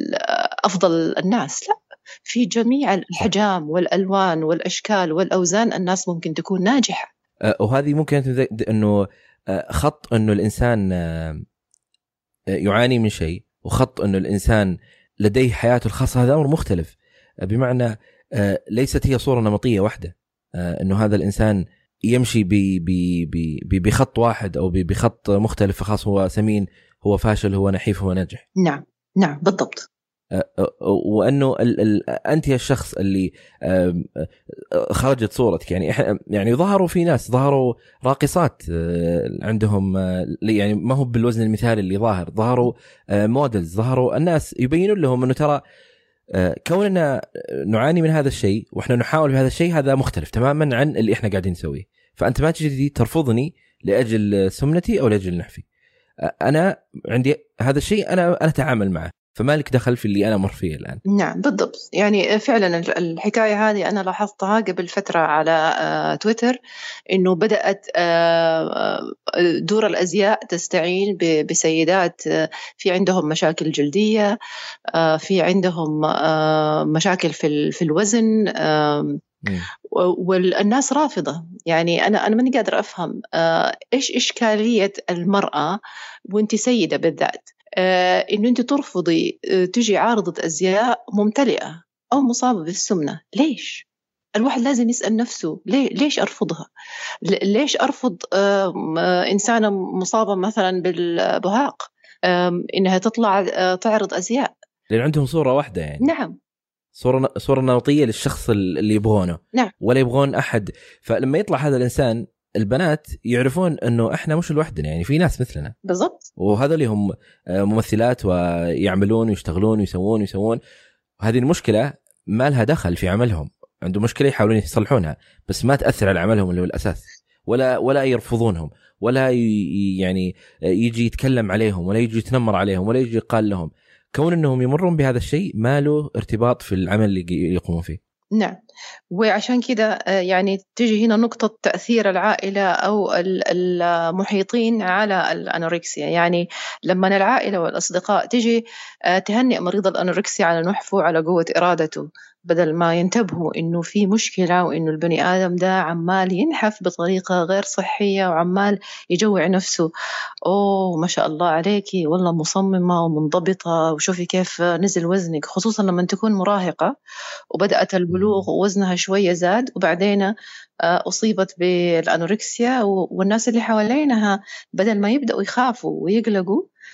أفضل الناس. لا، في جميع الأحجام والألوان والأشكال والأوزان الناس ممكن تكون ناجحة. وهذه ممكن أنه خط أنه الإنسان يعاني من شيء، وخط أنه الإنسان لديه حياته الخاصة، هذا أمر مختلف. بمعنى ليست هي صورة نمطية واحدة، أنه هذا الإنسان يمشي بخط واحد أو بخط مختلف، خاص هو سمين، هو فاشل، هو نحيف، هو ناجح. نعم نعم بالضبط. وأنه ال ال أنت يا الشخص اللي خرجت صورتك، يعني إحنا يعني ظهروا في ناس ظهروا راقصات عندهم يعني ما هو بالوزن المثالي اللي ظاهر، ظهروا مودلز، ظهروا الناس يبينون لهم أنه ترى كوننا نعاني من هذا الشيء وإحنا نحاول بهذا الشيء، هذا مختلف تماما عن اللي إحنا قاعدين نسويه. فأنت ما تجي ترفضني لأجل سمنتي أو لأجل نحفي، أنا عندي هذا الشيء، أنا أنا أتعامل معه، فما لك دخل في اللي أنا مر فيه الآن. نعم بالضبط. يعني فعلا الحكاية هذه أنا لاحظتها قبل فترة على تويتر، إنه بدأت دور الأزياء تستعين بسيدات في عندهم مشاكل جلدية، في عندهم مشاكل في في الوزن، والناس رافضة. يعني أنا أنا ماني قادر أفهم إيش إشكالية المرأة وأنت سيدة بالذات آه، إنه أنت ترفضي آه، تجي عارضة أزياء ممتلئة أو مصابة بالسمنة. ليش؟ الواحد لازم يسأل نفسه، ليه ليش أرفضها؟ ليش أرفض آه، إنسانة مصابة مثلا بالبهاق آه، إنها تطلع آه، تعرض أزياء؟ لأن عندهم صورة واحدة، يعني نعم، صورة صورة نمطية للشخص اللي يبغونه. نعم. ولا يبغون أحد. فلما يطلع هذا الإنسان، البنات يعرفون أنه إحنا مش لوحدنا، يعني في ناس مثلنا بالضبط، وهذا اللي هم ممثلات ويعملون ويشتغلون ويسوون ويسوون. وهذه المشكلة ما لها دخل في عملهم، عنده مشكلة يحاولون يصلحونها، بس ما تأثر على عملهم اللي هو الأساس، ولا ولا يرفضونهم، ولا يعني يجي يتكلم عليهم، ولا يجي يتنمر عليهم، ولا يجي يقال لهم. كون أنهم يمرون بهذا الشيء ما له ارتباط في العمل اللي يقومون فيه. نعم. وعشان كده يعني تجي هنا نقطة تأثير العائلة أو المحيطين على الأنوركسيا. يعني لما العائلة والأصدقاء تجي تهنئ مريض الأنوركسيا على نحفه، على قوة إرادته، بدل ما ينتبهوا إنه في مشكلة وإنه البني آدم ده عمال ينحف بطريقة غير صحية وعمال يجوع نفسه، أوه ما شاء الله عليكي والله مصممة ومنضبطة وشوفي كيف نزل وزنك، خصوصا لما تكون مراهقة وبدأت البلوغ ووزنها شوية زاد وبعدين أصيبت بالأنوركسيا، والناس اللي حوالينها بدل ما يبدأوا يخافوا ويقلقوا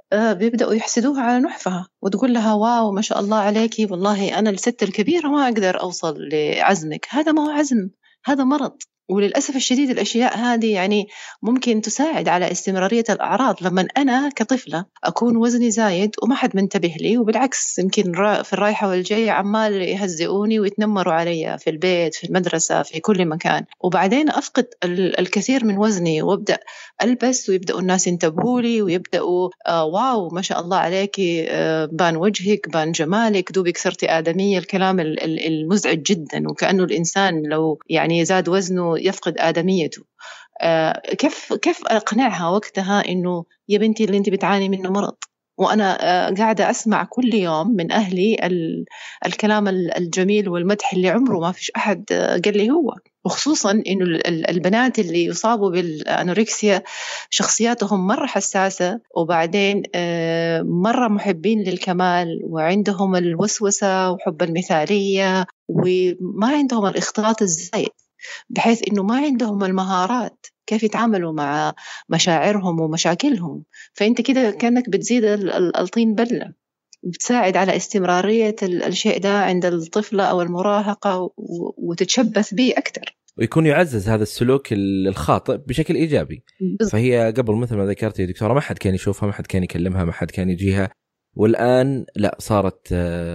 بيبدأوا يحسدوها على نحفها وتقول لها واو ما شاء الله عليكي، والله أنا الست الكبيرة ما أقدر أوصل لعزمك. هذا ما هو عزم، هذا مرض. وللأسف الشديد الأشياء هذه يعني ممكن تساعد على استمرارية الأعراض. لما أنا كطفلة أكون وزني زايد وما حد منتبه لي، وبالعكس يمكن في الرايحة والجاية عمال يهزئوني ويتنمروا علي في البيت في المدرسة في كل مكان، وبعدين أفقد الكثير من وزني وأبدأ ألبس ويبدأوا الناس ينتبهوا لي ويبدأوا آه واو ما شاء الله عليكي، آه بان وجهك بان جمالك دوبك صرتي آدمية. الكلام المزعج جدا، وكأنه الإنسان لو يعني زاد وزنه يفقد آدميته. آه كيف كيف أقنعها وقتها إنه يا بنتي اللي أنت بتعاني منه مرض؟ وأنا آه قاعدة أسمع كل يوم من أهلي الكلام الجميل والمدح اللي عمره ما فيش أحد قال لي هو. وخصوصا إنه البنات اللي يصابوا بالأنوركسيا شخصياتهم مرة حساسة، وبعدين آه مرة محبين للكمال، وعندهم الوسوسة وحب المثالية، وما عندهم الاختلاط الزايد، بحيث إنه ما عندهم المهارات كيف يتعاملوا مع مشاعرهم ومشاكلهم. فأنت كده كأنك بتزيد الطين بلة، بتساعد على استمرارية الشيء ده عند الطفلة أو المراهقة وتتشبث به أكثر، ويكون يعزز هذا السلوك الخاطئ بشكل إيجابي. بالضبط. فهي قبل مثل ما ذكرت يا دكتورة ما حد كان يشوفها، ما حد كان يكلمها، ما حد كان يجيها، والآن لا، صارت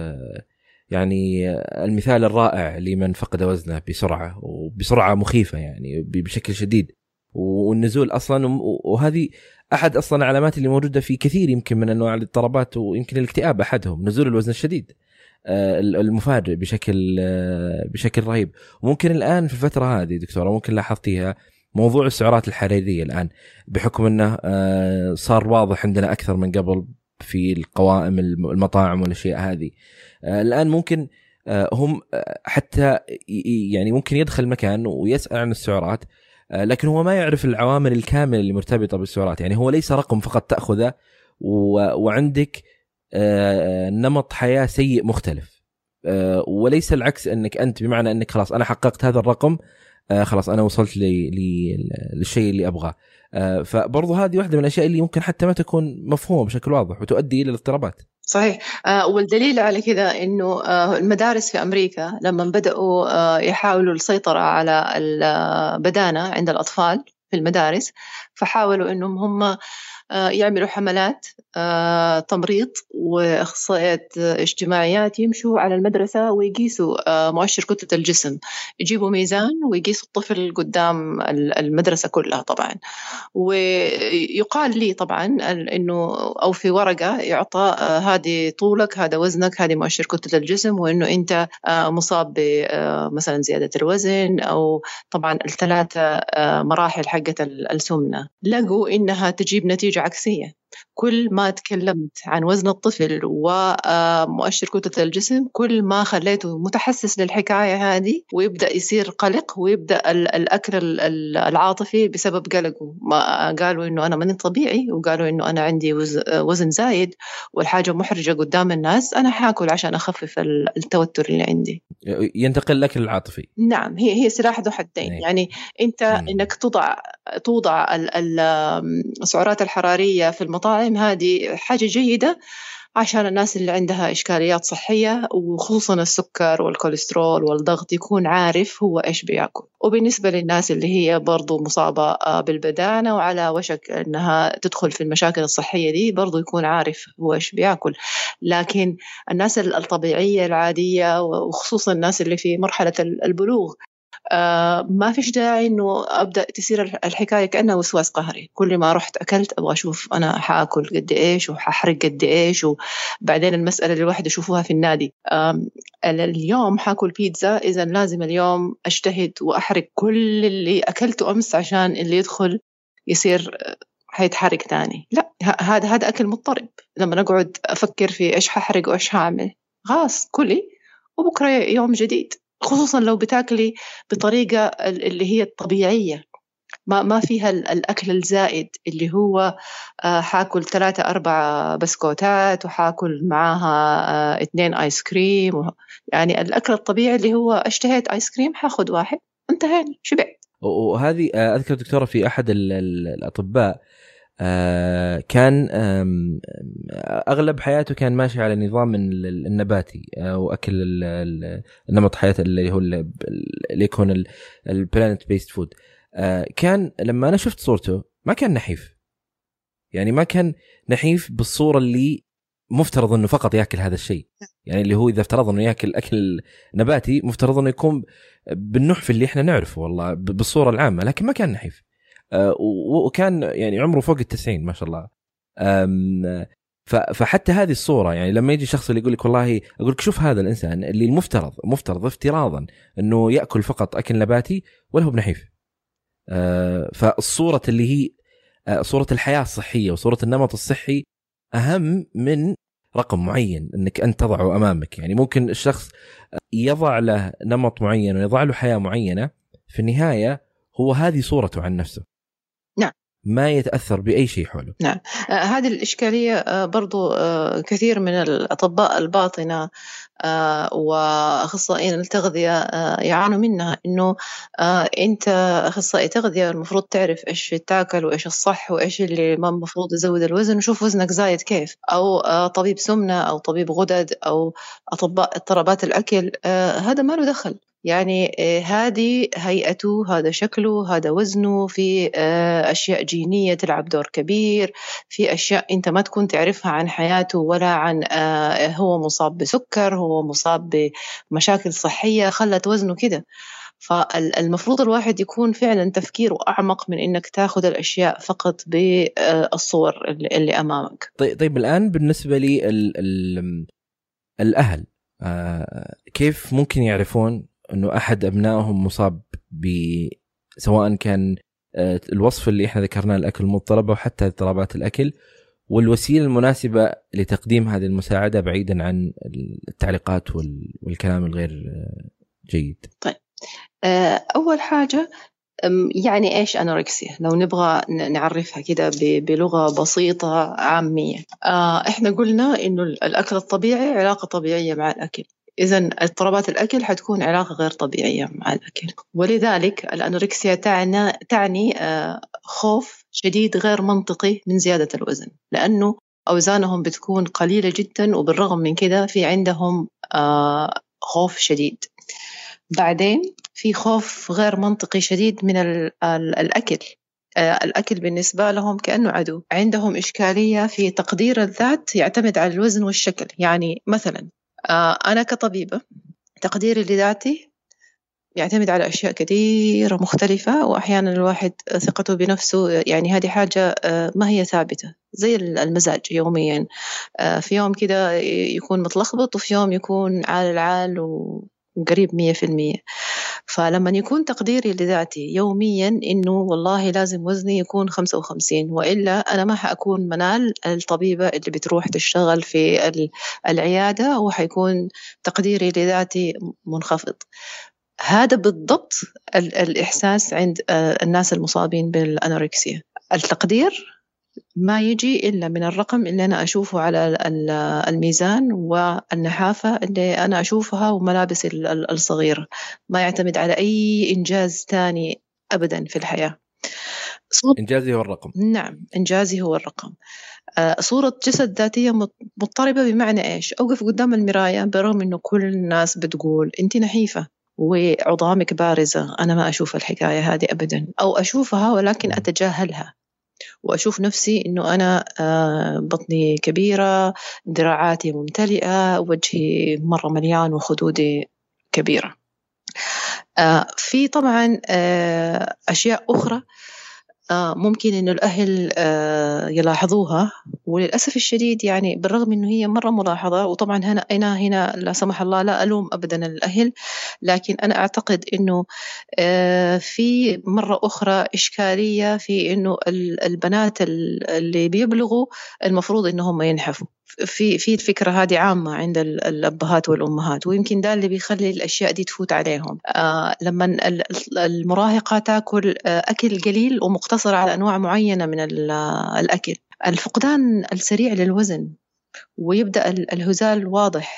يعني المثال الرائع لمن فقد وزنه بسرعة وبسرعة مخيفة يعني بشكل شديد، والنزول أصلا. وهذه أحد أصلا العلامات اللي موجودة في كثير يمكن من أنواع الاضطرابات، ويمكن الاكتئاب أحدهم، نزول الوزن الشديد المفاجئ بشكل بشكل رهيب. وممكن الآن في الفترة هذه دكتورة ممكن لاحظتيها موضوع السعرات الحرارية الآن، بحكم أنه صار واضح عندنا أكثر من قبل في القوائم المطاعم والأشياء هذه. الآن ممكن هم حتى يعني ممكن يدخل مكان ويسأل عن السعرات، لكن هو ما يعرف العوامل الكاملة اللي مرتبطة بالسعرات. يعني هو ليس رقم فقط تأخذه وعندك نمط حياة سيء مختلف، وليس العكس، أنك أنت بمعنى أنك خلاص أنا حققت هذا الرقم خلاص أنا وصلت لي للشيء اللي أبغاه. فبرضو هذه واحدة من الأشياء اللي ممكن حتى ما تكون مفهومة بشكل واضح وتؤدي إلى الاضطرابات. صحيح. آه والدليل على كده إنه آه المدارس في أمريكا لما بدأوا آه يحاولوا السيطرة على البدانة عند الأطفال في المدارس، فحاولوا إنهم هم آه يعملوا حملات آه تمريض وأخصائيات اجتماعيات يمشوا على المدرسة ويقيسوا آه مؤشر كتلة الجسم، يجيبوا ميزان ويقيسوا الطفل قدام المدرسة كلها طبعا. ويقال لي طبعا إنه أو في ورقة يعطى هذه طولك، هذا وزنك، هذه مؤشر كتلة الجسم، وإنه أنت مصاب بمثلا زيادة الوزن، أو طبعا الثلاثة مراحل حقة السمنة. لقوا إنها تجيب نتيجة عكسية. كل ما تكلمت عن وزن الطفل ومؤشر كتلة الجسم كل ما خليته متحسس للحكاية هذه، ويبدأ يصير قلق، ويبدأ الأكل العاطفي بسبب قلقه. ما قالوا إنه أنا من طبيعي، وقالوا إنه أنا عندي وزن زايد والحاجة محرجة قدام الناس، أنا حاكل عشان أخفف التوتر اللي عندي. ينتقل الأكل العاطفي. نعم، هي هي سلاح ذو حدين. يعني أنت إنك توضع توضع السعرات الحرارية في المطاعم هذه حاجة جيدة عشان الناس اللي عندها إشكاليات صحية، وخصوصا السكر والكوليسترول والضغط، يكون عارف هو إيش بيأكل. وبالنسبة للناس اللي هي برضو مصابة بالبدانة وعلى وشك أنها تدخل في المشاكل الصحية دي، برضو يكون عارف هو إيش بيأكل. لكن الناس الطبيعية العادية، وخصوصا الناس اللي في مرحلة البلوغ، آه ما فيش داعي إنه أبدأ تصير الحكاية كأنها وسواس قهري. كل ما رحت أكلت أبغى أشوف أنا حأكل قد إيش وححرق قد إيش. وبعدين المسألة اللي الواحد يشوفوها في النادي، آه اليوم حأكل بيتزا، إذا لازم اليوم أجتهد وأحرق كل اللي أكلته أمس عشان اللي يدخل يصير هيتحرق تاني. لا، هذا هذا أكل مضطرب. لما نقعد أفكر في إيش ححرق وإيش هعمل، خلاص كلي وبكرة يوم جديد. خصوصا لو بتاكلي بطريقة اللي هي الطبيعية، ما ما فيها الأكل الزائد اللي هو حاكل ثلاثة أربعة بسكوتات وحاكل معاها اثنين آيس كريم. يعني الأكل الطبيعي اللي هو اشتهيت آيس كريم حاخد واحد انتهينا شبعت. وهذه أذكر دكتورة في أحد الأطباء آه كان أغلب حياته كان ماشي على نظام النباتي وأكل النمط حياته اللي هو اللي يكون البلانت بيست فود. كان لما أنا شفت صورته ما كان نحيف، يعني ما كان نحيف بالصورة اللي مفترض أنه فقط يأكل هذا الشيء، يعني اللي هو إذا افترض أنه يأكل أكل نباتي مفترض أنه يكون بالنحف اللي إحنا نعرفه والله بالصورة العامة، لكن ما كان نحيف. وكان يعني عمره فوق التسعين ما شاء الله. فحتى هذه الصورة يعني لما يجي شخص اللي يقول لك والله أقول لك شوف هذا الإنسان اللي المفترض مفترض افتراضا أنه يأكل فقط أكل نباتي ولا هو بنحيف. فالصورة اللي هي صورة الحياة الصحية وصورة النمط الصحي أهم من رقم معين أنك أنت تضعه أمامك. يعني ممكن الشخص يضع له نمط معين ويضع له حياة معينة، في النهاية هو هذه صورته عن نفسه. نعم. ما يتأثر بأي شيء حوله. نعم. آه هذه الإشكالية آه برضو آه كثير من الأطباء الباطنة آه وأخصائيين التغذية آه يعانوا منها، إنه آه أنت أخصائي تغذية المفروض تعرف إيش تاكل وإيش الصح وإيش اللي ما المفروض يزود الوزن وشوف وزنك زايد كيف، أو آه طبيب سمنة أو طبيب غدد أو أطباء اضطرابات الأكل. آه هذا ما له دخل، يعني هذه هيئته، هذا شكله، هذا وزنه، في أشياء جينية تلعب دور كبير، في أشياء أنت ما تكون تعرفها عن حياته ولا عن هو مصاب بسكر، هو مصاب بمشاكل صحية خلت وزنه كده. فالمفروض الواحد يكون فعلا تفكيره أعمق من إنك تاخذ الأشياء فقط بالصور اللي أمامك. طيب, طيب الآن بالنسبة لي الأهل كيف ممكن يعرفون أنه أحد أبنائهم مصاب ب سواء كان الوصف اللي إحنا ذكرناه الأكل المضطربة وحتى اضطرابات الأكل، والوسيلة المناسبة لتقديم هذه المساعدة بعيدا عن التعليقات والكلام الغير جيد؟ طيب أول حاجة يعني إيش أنوركسيا؟ لو نبغى نعرفها كده بلغة بسيطة عامية، إحنا قلنا إنه الأكل الطبيعي علاقة طبيعية مع الأكل، إذن اضطرابات الأكل حتكون علاقة غير طبيعية مع الأكل. ولذلك الأنوركسيا تعني, تعني خوف شديد غير منطقي من زيادة الوزن، لأنه أوزانهم بتكون قليلة جدا وبالرغم من كده في عندهم خوف شديد. بعدين في خوف غير منطقي شديد من الأكل. الأكل بالنسبة لهم كأنه عدو، عندهم إشكالية في تقدير الذات يعتمد على الوزن والشكل. يعني مثلا أنا كطبيبة تقديري لذاتي يعتمد على أشياء كثيرة مختلفة، وأحيانا الواحد ثقته بنفسه يعني هذه حاجة ما هي ثابتة، زي المزاج يوميا، في يوم كده يكون متلخبط وفي يوم يكون عال العال وقريب مية في المية. فلما يكون تقديري لذاتي يوميا إنه والله لازم وزني يكون خمسة وخمسين وإلا أنا ما حأكون منال الطبيبة اللي بتروح تشتغل في العيادة وحيكون تقديري لذاتي منخفض. هذا بالضبط الإحساس عند الناس المصابين بالأنوركسيا. التقدير ما يجي إلا من الرقم اللي أنا أشوفه على الميزان والنحافة اللي أنا أشوفها وملابس الصغيرة، ما يعتمد على أي إنجاز تاني أبدا في الحياة. إنجازي هو الرقم. نعم، إنجازي هو الرقم. صورة جسد ذاتية مضطربة بمعنى إيش؟ أوقف قدام المراية برغم إنه كل الناس بتقول أنت نحيفة وعظامك بارزة، أنا ما أشوف الحكاية هذه أبدا، أو أشوفها ولكن أتجاهلها وأشوف نفسي إنه أنا بطني كبيرة، ذراعاتي ممتلئة، وجهي مرة مليان وخدودي كبيرة. في طبعا أشياء أخرى ممكن إنه الأهل يلاحظوها، وللأسف الشديد يعني بالرغم إنه هي مرة ملاحظة، وطبعا هنا أنا هنا لا سمح الله لا ألوم أبدا الأهل، لكن أنا أعتقد إنه في مرة أخرى إشكالية في إنه البنات اللي بيبلغوا المفروض إنهم ينحفوا. في في الفكرة هذه عامة عند الأبهات والأمهات، ويمكن ده اللي بيخلي الأشياء دي تفوت عليهم. آه لما المراهقة تأكل أكل قليل ومقتصر على أنواع معينة من الأكل، الفقدان السريع للوزن ويبدأ الهزال واضح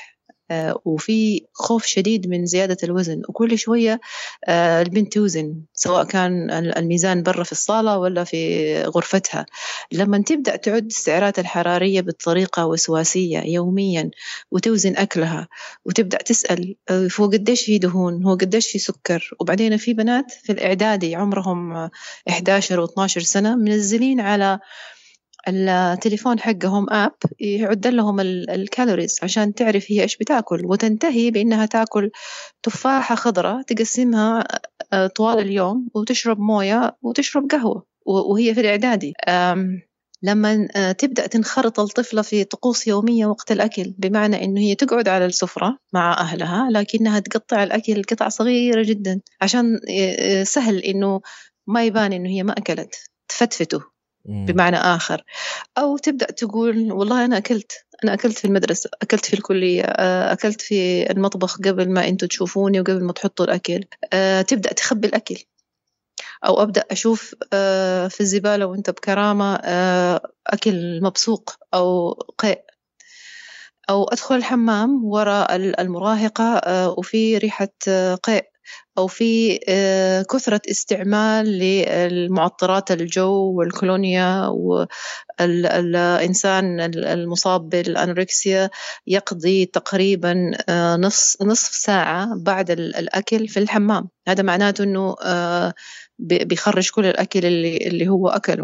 وفي خوف شديد من زيادة الوزن، وكل شوية البنت توزن سواء كان الميزان برا في الصالة ولا في غرفتها. لما تبدأ تعد السعرات الحرارية بطريقة وسواسية يوميا وتوزن أكلها وتبدأ تسأل هو قديش في دهون، هو قديش في سكر. وبعدين في بنات في الإعدادي عمرهم إحدى عشر و اثنا عشر سنة منزلين على التليفون حقهم آب يعد لهم الكالوريز عشان تعرف هي إيش بتاكل، وتنتهي بإنها تاكل تفاحة خضراء تقسمها طوال اليوم وتشرب موية وتشرب قهوة وهي في الإعدادي. لما تبدأ تنخرط الطفلة في طقوس يومية وقت الأكل، بمعنى إنه هي تقعد على السفرة مع أهلها لكنها تقطع الأكل قطع صغيرة جدا عشان سهل إنه ما يبان إنه هي ما أكلت، تفتفته بمعنى آخر. أو تبدأ تقول والله أنا أكلت أنا أكلت في المدرسة، أكلت في الكلية، أكلت في المطبخ قبل ما أنتوا تشوفوني وقبل ما تحطوا الأكل. تبدأ تخبي الأكل، أو أبدأ أشوف في الزبالة وأنت بكرامة أكل مبسوق أو قيء، أو أدخل الحمام وراء المراهقة وفي ريحة قيء، أو في كثرة استعمال للمعطرات الجو والكولونيا. والإنسان المصاب بالأنوركسيا يقضي تقريبا نصف نصف ساعة بعد الأكل في الحمام، هذا معناته أنه بيخرج كل الأكل اللي اللي هو أكله.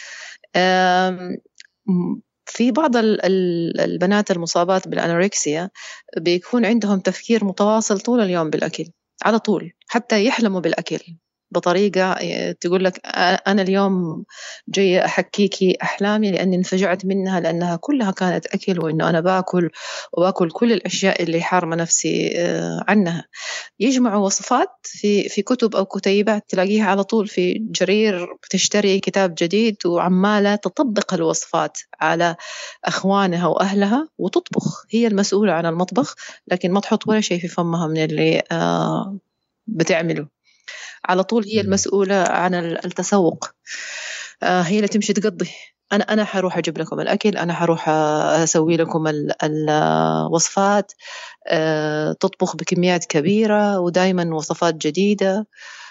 في بعض البنات المصابات بالأنوركسيا بيكون عندهم تفكير متواصل طول اليوم بالأكل على طول، حتى يحلموا بالأكل بطريقة تقول لك أنا اليوم جاية أحكيكي أحلامي لأني انفجعت منها، لأنها كلها كانت أكل، وإنه أنا باكل وباكل كل الأشياء اللي حارمة نفسي عنها. يجمعوا وصفات في في كتب أو كتيبات، تلاقيها على طول في جرير، بتشتري كتاب جديد وعمالة تطبق الوصفات على أخوانها وأهلها، وتطبخ، هي المسؤولة عن المطبخ، لكن ما تحط ولا شيء في فمها من اللي بتعمله. على طول هي المسؤولة عن التسوق، هي اللي تمشي تقضي. أنا أنا حروح أجيب لكم الأكل، أنا حروح أسوي لكم الوصفات، تطبخ بكميات كبيرة ودايما وصفات جديدة،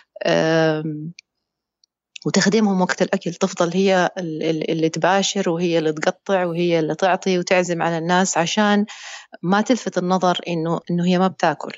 وتخدمهم وقت الأكل. تفضل هي اللي تباشر، وهي اللي تقطع، وهي اللي تعطي وتعزم على الناس عشان ما تلفت النظر إنه إنه هي ما بتاكل.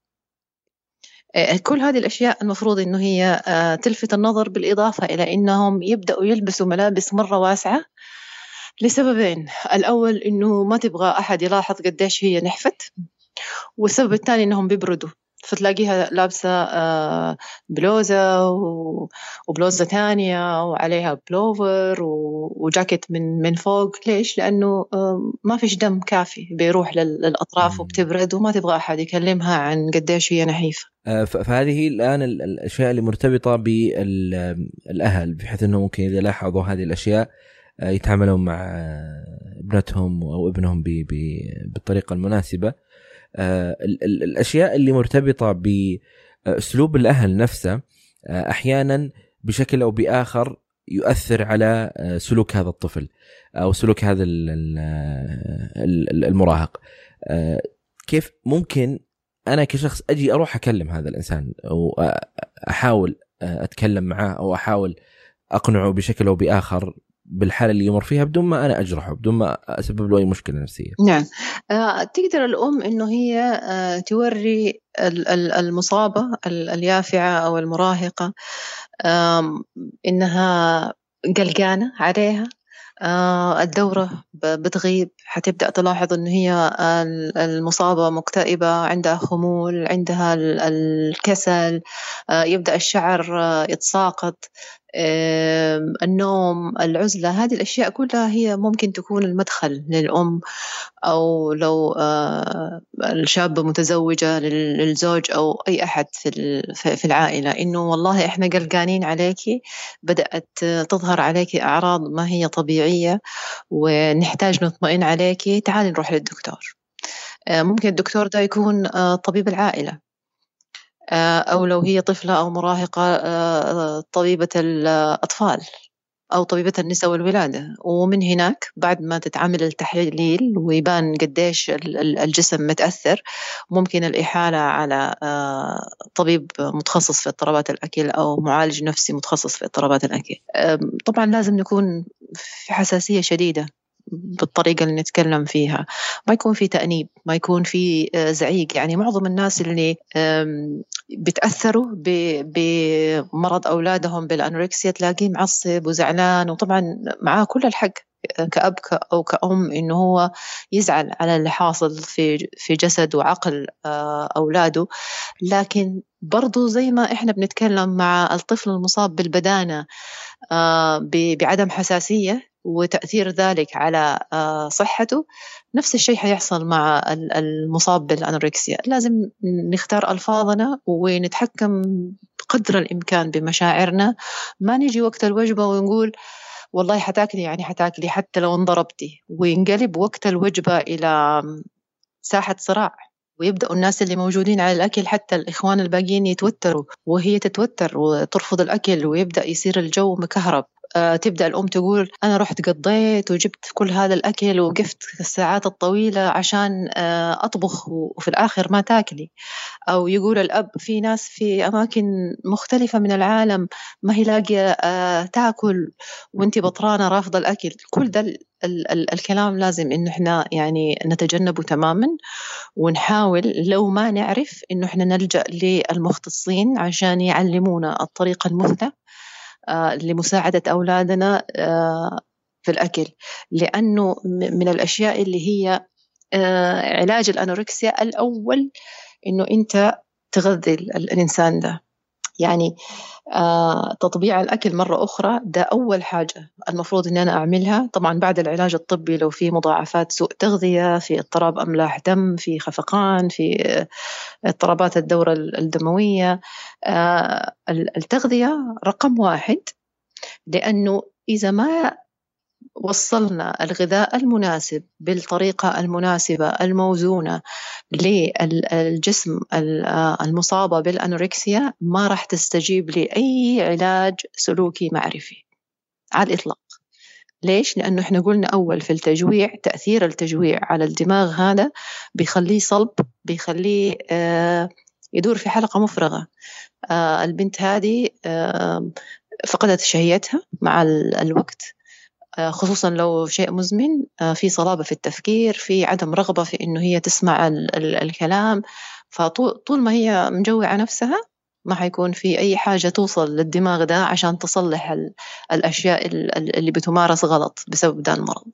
كل هذه الأشياء المفروض إنه هي تلفت النظر، بالإضافة إلى إنهم يبدأوا يلبسوا ملابس مرة واسعة لسببين. الأول إنه ما تبغى أحد يلاحظ قديش هي نحفت، والسبب الثاني إنهم بيبردوا، فتلاقيها لابسة بلوزة وبلوزة تانية وعليها بلوفر وجاكيت من من فوق. ليش؟ لأنه ما فيش دم كافي بيروح للأطراف وبتبرد، وما تبغى أحد يكلمها عن قديش هي نحيفة. فهذه الآن الأشياء اللي مرتبطة بالأهل، بحيث أنه ممكن إذا لاحظوا هذه الأشياء يتعاملون مع ابنتهم أو ابنهم بالطريقة المناسبة. الأشياء اللي مرتبطة بأسلوب الأهل نفسه أحيانا بشكل أو بآخر يؤثر على سلوك هذا الطفل أو سلوك هذا المراهق. كيف ممكن أنا كشخص أجي أروح أكلم هذا الإنسان أو أحاول أتكلم معه أو أحاول أقنعه بشكل أو بآخر بالحالة اللي يمر فيها بدون ما أنا أجرحه، بدون ما أسبب له أي مشكلة نفسية؟ نعم، آه، تقدر الأم إنه هي آه، توري المصابة اليافعة أو المراهقة آه، إنها قلقانة عليها، آه، الدورة بتغيب، حتبدأ تلاحظ إن هي المصابة مكتئبة، عندها خمول، عندها الكسل، آه، يبدأ الشعر يتساقط، النوم، العزلة. هذه الأشياء كلها هي ممكن تكون المدخل للأم، أو لو الشابة متزوجة للزوج أو أي أحد في العائلة، إنه والله إحنا قلقانين عليكي، بدأت تظهر عليكي أعراض ما هي طبيعية ونحتاج نطمئن عليكي، تعالي نروح للدكتور. ممكن الدكتور ده يكون طبيب العائلة، أو لو هي طفلة أو مراهقة طبيبة الأطفال، أو طبيبة النساء والولادة، ومن هناك بعد ما تتعمل التحليل ويبان قديش الجسم متأثر ممكن الإحالة على طبيب متخصص في اضطرابات الأكل أو معالج نفسي متخصص في اضطرابات الأكل. طبعا لازم نكون في حساسية شديدة بالطريقة اللي نتكلم فيها، ما يكون في تأنيب، ما يكون في زعيق. يعني معظم الناس اللي بتأثروا بمرض أولادهم بالأنوركسيا تلاقيه معصب وزعلان، وطبعا معاه كل الحق كأب أو كأم إنه هو يزعل على اللي حاصل في في جسد وعقل أولاده. لكن برضو زي ما إحنا بنتكلم مع الطفل المصاب بالبدانة بعدم حساسية وتأثير ذلك على صحته، نفس الشيء حيحصل مع المصاب بالأنوركسيا. لازم نختار ألفاظنا ونتحكم بقدر الإمكان بمشاعرنا، ما نيجي وقت الوجبة ونقول والله حتاكلي يعني حتاكلي حتى لو انضربتي، وينقلب وقت الوجبة إلى ساحة صراع، ويبدأوا الناس اللي موجودين على الأكل حتى الإخوان الباقيين يتوتروا وهي تتوتر وترفض الأكل، ويبدأ يصير الجو مكهرب. آه تبدأ الأم تقول أنا رحت قضيت وجبت كل هذا الأكل وقفت الساعات الطويلة عشان آه أطبخ وفي الآخر ما تاكلي. أو يقول الأب في ناس في أماكن مختلفة من العالم ما هي لاقية آه تاكل وانتي بطرانة رافضة الأكل. كل ده ال ال الكلام لازم إنه إحنا يعني نتجنبه تماما، ونحاول لو ما نعرف إنه إحنا نلجأ للمختصين عشان يعلمونا الطريقة المثلى آه لمساعدة أولادنا آه في الأكل. لأنه من الأشياء اللي هي آه علاج الأنوركسيا الأول إنه أنت تغذي الإنسان ده. يعني آه تطبيع الأكل مرة أخرى ده أول حاجة المفروض إن أنا أعملها، طبعا بعد العلاج الطبي لو في مضاعفات سوء تغذية، في اضطراب أملاح دم، في خفقان، في اضطرابات الدورة الدموية. آه التغذية رقم واحد، لأنه إذا ما وصلنا الغذاء المناسب بالطريقة المناسبة الموزونة للجسم المصابة بالأنوركسيا ما راح تستجيب لأي علاج سلوكي معرفي على الإطلاق. ليش؟ لأنه إحنا قلنا أول في التجويع تأثير التجويع على الدماغ هذا بيخليه صلب، بيخليه يدور في حلقة مفرغة. البنت هذه فقدت شهيتها مع الوقت، خصوصا لو شيء مزمن، في صلابة في التفكير، في عدم رغبة في إنه هي تسمع ال ال الكلام. فطول ما هي مجوعة نفسها ما حيكون في أي حاجة توصل للدماغ ده عشان تصلح الأشياء اللي بتمارس غلط بسبب ده المرض.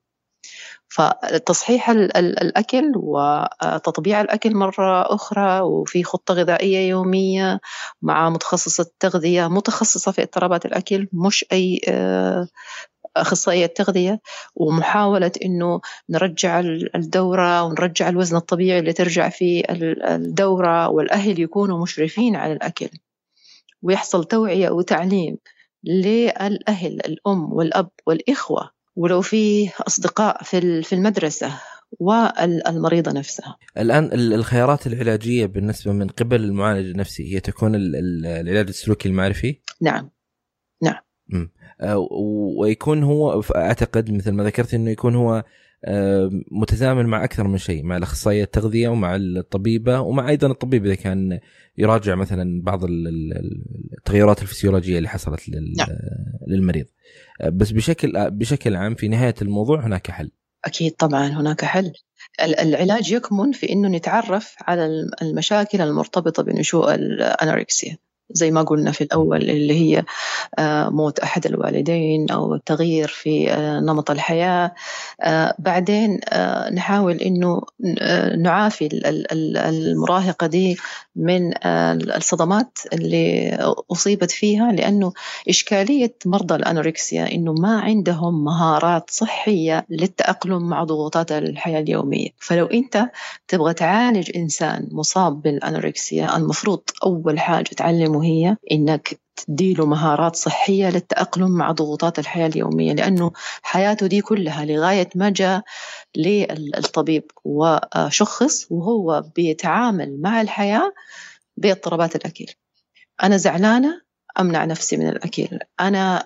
فتصحيح ال ال الأكل وتطبيع الأكل مرة أخرى، وفي خطة غذائية يومية مع متخصصة تغذية متخصصة في اضطرابات الأكل، مش أي أخصائية تغذية، ومحاولة إنه نرجع الدورة ونرجع الوزن الطبيعي اللي ترجع فيه الدورة، والأهل يكونوا مشرفين على الأكل، ويحصل توعية وتعليم للأهل الأم والأب والإخوة، ولو في أصدقاء في في المدرسة والمريضة نفسها. الآن الخيارات العلاجية بالنسبة من قبل المعالج النفسي هي تكون العلاج السلوكي المعرفي؟ نعم نعم. م. ويكون هو أعتقد مثل ما ذكرت إنه يكون هو متزامن مع أكثر من شيء، مع الأخصائية التغذية ومع الطبيبة ومع أيضا الطبيب إذا كان يراجع مثلا بعض التغيرات الفسيولوجية اللي حصلت للمريض. بس بشكل بشكل عام في نهاية الموضوع هناك حل. أكيد طبعا هناك حل. العلاج يكمن في إنه نتعرف على المشاكل المرتبطة بنشوء الأنوركسيا زي ما قلنا في الأول، اللي هي موت أحد الوالدين أو تغيير في نمط الحياة. بعدين نحاول إنه نعافي المراهقة دي من الصدمات اللي أصيبت فيها، لأنه إشكالية مرضى الأنوركسيا إنه ما عندهم مهارات صحية للتأقلم مع ضغوطات الحياة اليومية. فلو أنت تبغى تعالج إنسان مصاب بالأنوركسيا المفروض أول حاجة تعلمه هي إنك تديله مهارات صحية للتأقلم مع ضغوطات الحياة اليومية، لأنه حياته دي كلها لغاية ما جاء للطبيب وشخص وهو بيتعامل مع الحياة باضطرابات الأكل. أنا زعلانة أمنع نفسي من الأكل. أنا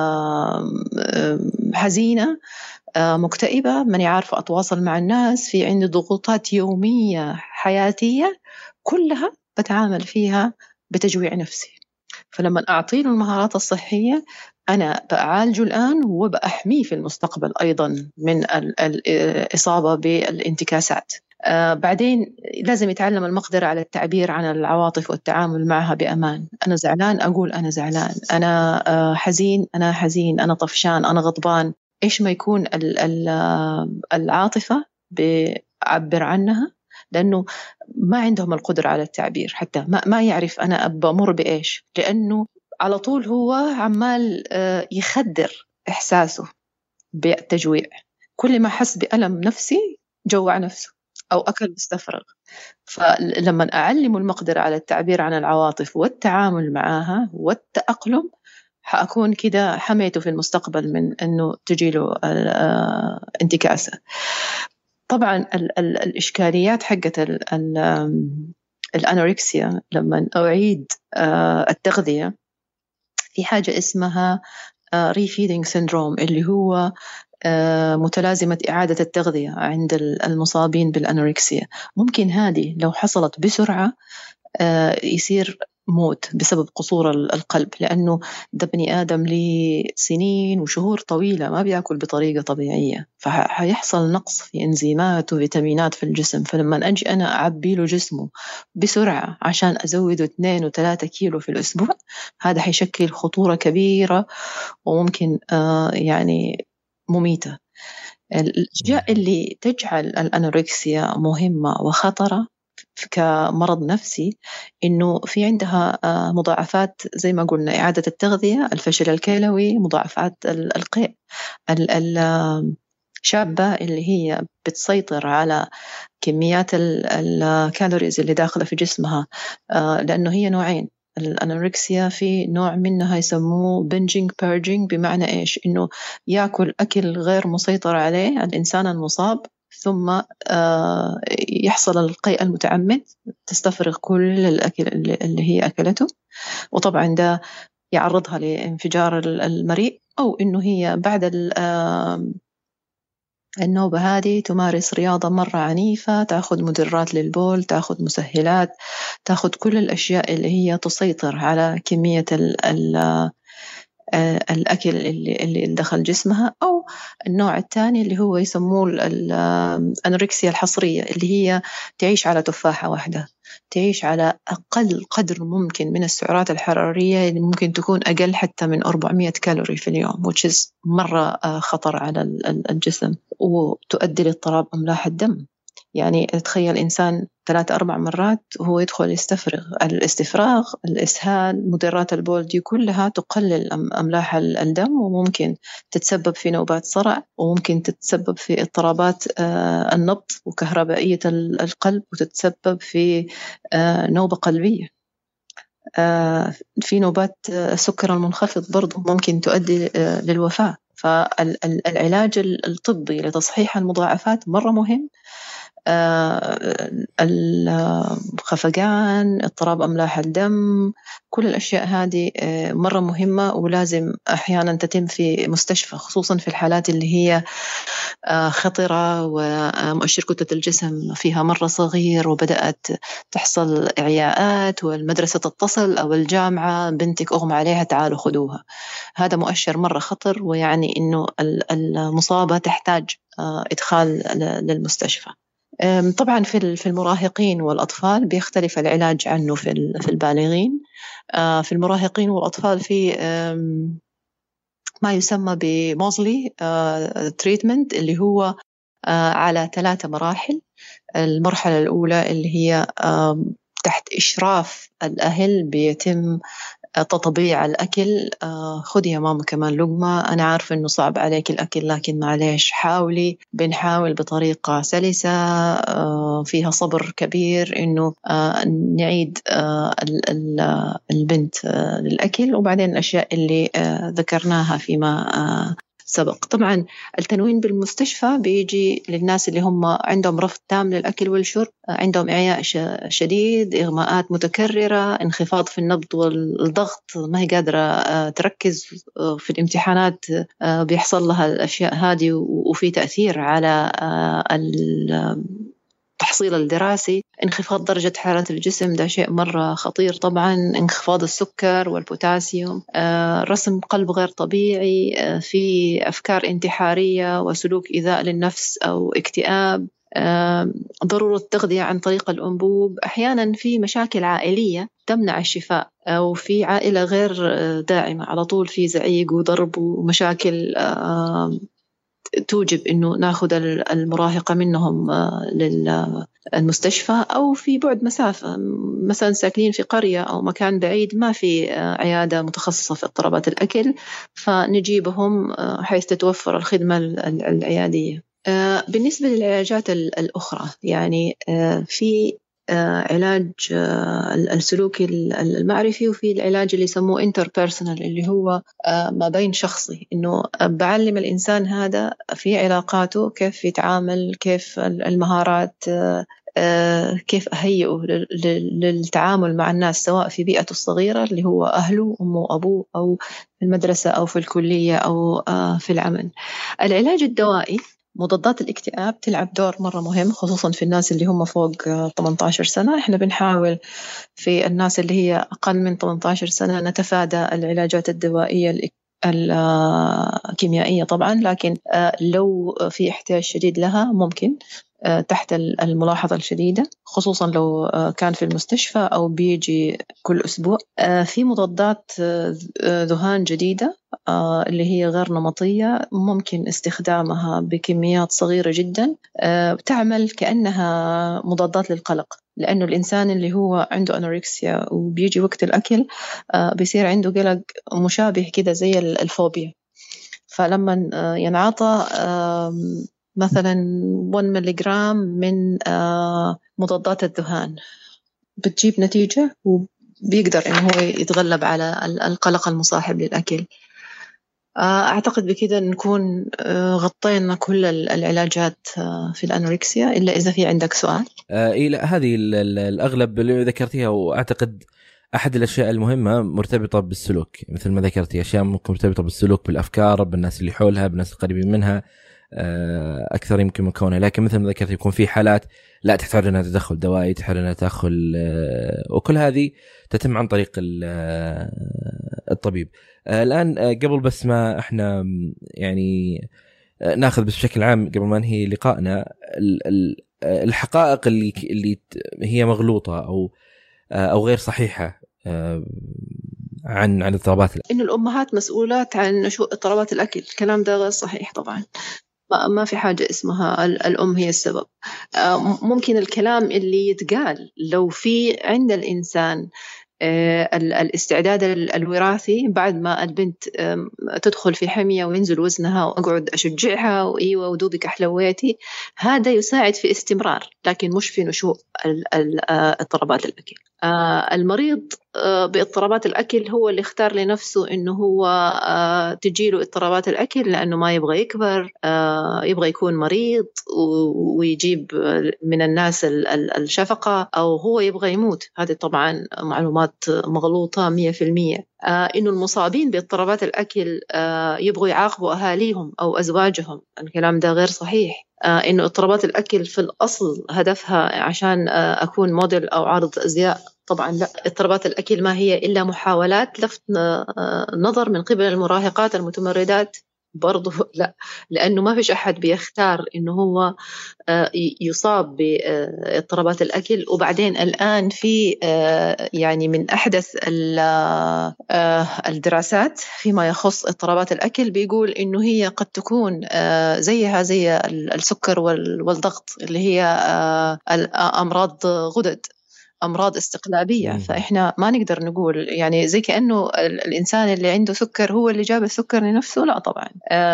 حزينة مكتئبة، ماني عارفة أتواصل مع الناس، في عندي ضغوطات يومية حياتية كلها بتعامل فيها بتجويع نفسي. فلما أعطيله المهارات الصحية أنا بعالجه الآن وبأحميه في المستقبل أيضا من الإصابة بالانتكاسات. آه بعدين لازم يتعلم المقدرة على التعبير عن العواطف والتعامل معها بأمان. أنا زعلان أقول أنا زعلان، أنا آه حزين أنا حزين، أنا طفشان أنا غضبان. إيش ما يكون العاطفة بعبر عنها، لأنه ما عندهم القدرة على التعبير، حتى ما, ما يعرف أنا بمر بإيش، لأنه على طول هو عمال يخدر إحساسه بالتجويع. كل ما حس بألم نفسي جوع نفسه أو أكل مستفرغ. فلما أعلم المقدرة على التعبير عن العواطف والتعامل معها والتأقلم، حأكون كده حميته في المستقبل من أنه تجيله انتكاسة. طبعا ال ال الإشكاليات حقت ال ال الأنوركسيا لما أعيد التغذية، في حاجة اسمها ريفيدينج سيندروم، اللي هو متلازمة إعادة التغذية عند المصابين بالأنوركسيا. ممكن هذه لو حصلت بسرعة يصير موت بسبب قصور القلب، لأنه ده بني آدم لسنين وشهور طويلة ما بيأكل بطريقة طبيعية، فهيحصل نقص في إنزيمات وفيتامينات في الجسم. فلما أجي أنا أعبي له جسمه بسرعة عشان أزوده اثنين وثلاثة كيلو في الأسبوع، هذا حيشكل خطورة كبيرة وممكن آه يعني مميتة. الأشياء اللي تجعل الأنوركسيا مهمة وخطرة كمرض نفسي، إنه في عندها مضاعفات زي ما قلنا: إعادة التغذية، الفشل الكلوي، مضاعفات القيء. الشابة اللي هي بتسيطر على كميات الكالوريز اللي داخلة في جسمها، لأنه هي نوعين الأنوركسيا، في نوع منها يسموه بنجينج بيرجينج، بمعنى إيش؟ إنه يأكل أكل غير مسيطر عليه الإنسان المصاب، ثم يحصل القيء المتعمد، تستفرغ كل الأكل اللي هي أكلته، وطبعا ده يعرضها لانفجار المريء، أو إنه هي بعد النوبة هذه تمارس رياضة مرة عنيفة، تأخذ مدرات للبول، تأخذ مسهلات، تأخذ كل الأشياء اللي هي تسيطر على كمية ال ال الأكل اللي اللي دخل جسمها. أو النوع الثاني اللي هو يسموه الأنوركسيا الحصرية، اللي هي تعيش على تفاحة واحدة، تعيش على أقل قدر ممكن من السعرات الحرارية، اللي ممكن تكون أقل حتى من أربعمية كالوري في اليوم، which is مرة خطر على الجسم، وتؤدي لاضطراب أملاح الدم. يعني تخيل إنسان ثلاث أربع مرات وهو يدخل يستفرغ، الاستفراغ، الإسهال، مدرات البول، دي كلها تقلل أملاح الدم، وممكن تتسبب في نوبات صرع، وممكن تتسبب في اضطرابات النبض وكهربائية القلب، وتتسبب في نوبة قلبية. في نوبات السكر المنخفض برضو ممكن تؤدي للوفاة. فالعلاج الطبي لتصحيح المضاعفات مرة مهم. الخفقان، اضطراب أملاح الدم، كل الأشياء هذه مرة مهمة، ولازم أحيانا تتم في مستشفى، خصوصا في الحالات اللي هي خطرة ومؤشر كتلة الجسم فيها مرة صغير وبدأت تحصل إعياءات، والمدرسة تتصل أو الجامعة بنتك أغمى عليها تعالوا خدوها. هذا مؤشر مرة خطر، ويعني إنه المصابة تحتاج إدخال للمستشفى. طبعا في في المراهقين والأطفال بيختلف العلاج عنه في في البالغين. في المراهقين والأطفال في ما يسمى بموزلي تريتمنت، اللي هو على ثلاثة مراحل. المرحلة الأولى اللي هي تحت إشراف الأهل بيتم تطبيع الأكل. خذي يا ماما كمان لقمة، أنا عارفة إنه صعب عليك الأكل لكن معليش حاولي. بنحاول بطريقة سلسة فيها صبر كبير إنه نعيد البنت للأكل، وبعدين الأشياء اللي ذكرناها فيما سبق. طبعا التنوين بالمستشفى بيجي للناس اللي هم عندهم رفض تام للأكل والشرب، عندهم إعياء شديد، إغماءات متكررة، انخفاض في النبض والضغط، ما هي قادرة تركز في الامتحانات، بيحصل لها الأشياء هذه وفي تأثير على التحصيل الدراسي. انخفاض درجة حرارة الجسم، ده شيء مرة خطير طبعا. انخفاض السكر والبوتاسيوم، رسم قلب غير طبيعي، في أفكار انتحارية وسلوك إيذاء للنفس أو اكتئاب، ضرورة التغذية عن طريق الأنبوب، أحيانا في مشاكل عائلية تمنع الشفاء، أو في عائلة غير داعمة، على طول في زعيق وضرب ومشاكل توجب إنه ناخذ المراهقة منهم للمستشفى، أو في بعد مسافة، مثلا ساكنين في قرية أو مكان بعيد ما في عيادة متخصصة في اضطرابات الأكل، فنجيبهم حيث تتوفر الخدمة العيادية. بالنسبة للعلاجات الأخرى، يعني في علاج السلوكي المعرفي، وفي العلاج اللي يسموه interpersonal اللي هو ما بين شخصي، إنه بعلم الإنسان هذا في علاقاته كيف يتعامل، كيف المهارات، كيف أهيئه للتعامل مع الناس، سواء في بيئته الصغيرة اللي هو أهله أمه وأبوه، أو في المدرسة أو في الكلية أو في العمل. العلاج الدوائي، مضادات الاكتئاب تلعب دور مرة مهم، خصوصا في الناس اللي هم فوق ثمانية عشر سنة. احنا بنحاول في الناس اللي هي أقل من ثمانية عشر سنة نتفادى العلاجات الدوائية الكيميائية طبعا، لكن لو في احتياج شديد لها ممكن تحت الملاحظة الشديدة، خصوصا لو كان في المستشفى أو بيجي كل أسبوع. في مضادات ذهان جديدة اللي هي غير نمطية، ممكن استخدامها بكميات صغيرة جدا، تعمل كأنها مضادات للقلق، لأنه الإنسان اللي هو عنده أنوركسيا وبيجي وقت الأكل بيصير عنده قلق مشابه كده زي الفوبيا، فلما ينعطى مثلا واحد ملغرام من مضادات الذهان بتجيب نتيجة، وبيقدر إنه هو يتغلب على القلق المصاحب للأكل. أعتقد بكده نكون غطينا كل العلاجات في الأنوركسيا، إلا إذا في عندك سؤال. آه إيه لا، هذه الأغلب اللي ذكرتيها، وأعتقد أحد الأشياء المهمة مرتبطة بالسلوك، مثل ما ذكرتي أشياء ممكن مرتبطة بالسلوك، بالأفكار، بالناس اللي حولها، بالناس القريبين منها أكثر يمكن مكونها. لكن مثل ما ذكرت يكون في حالات لا تحتاج أنها تدخل دوائي، تحتاج أنها تدخل، وكل هذه تتم عن طريق الطبيب. الآن قبل بس ما إحنا يعني ناخذ بس بشكل عام قبل ما ننهي لقائنا الحقائق اللي اللي هي مغلوطة أو أو غير صحيحة عن عن اضطرابات الأكل. إنه الأمهات مسؤولات عن نشوء اضطرابات الأكل، الكلام ده غير صحيح طبعا. ما في حاجة اسمها الأم هي السبب. ممكن الكلام اللي يتقال لو في عند الإنسان الاستعداد الوراثي، بعد ما البنت تدخل في حمية وينزل وزنها وأقعد أشجعها وإيوة ودوبك أحلويتي، هذا يساعد في استمرار، لكن مش في نشوء اضطرابات الأكل. المريض باضطرابات الأكل هو اللي اختار لنفسه إنه هو تجيله اضطرابات الأكل لأنه ما يبغى يكبر، يبغى يكون مريض ويجيب من الناس الشفقة، أو هو يبغى يموت. هذه طبعا معلومات مغلوطة مية في المية. إنه المصابين باضطرابات الأكل يبغوا يعاقبوا أهاليهم أو أزواجهم، الكلام ده غير صحيح. إنه اضطرابات الأكل في الأصل هدفها عشان أكون موديل أو عرض أزياء، طبعا لا. اضطرابات الأكل ما هي إلا محاولات لفت نظر من قبل المراهقات المتمردات، برضو لا، لأنه ما فيش أحد بيختار إنه هو يصاب باضطرابات الأكل. وبعدين الآن في يعني من أحدث الدراسات فيما يخص اضطرابات الأكل بيقول إنه هي قد تكون زيها زي السكر والضغط، اللي هي أمراض غدد أمراض استقلابية. فإحنا ما نقدر نقول يعني زي كأنه الإنسان اللي عنده سكر هو اللي جاب السكر لنفسه، لا طبعا.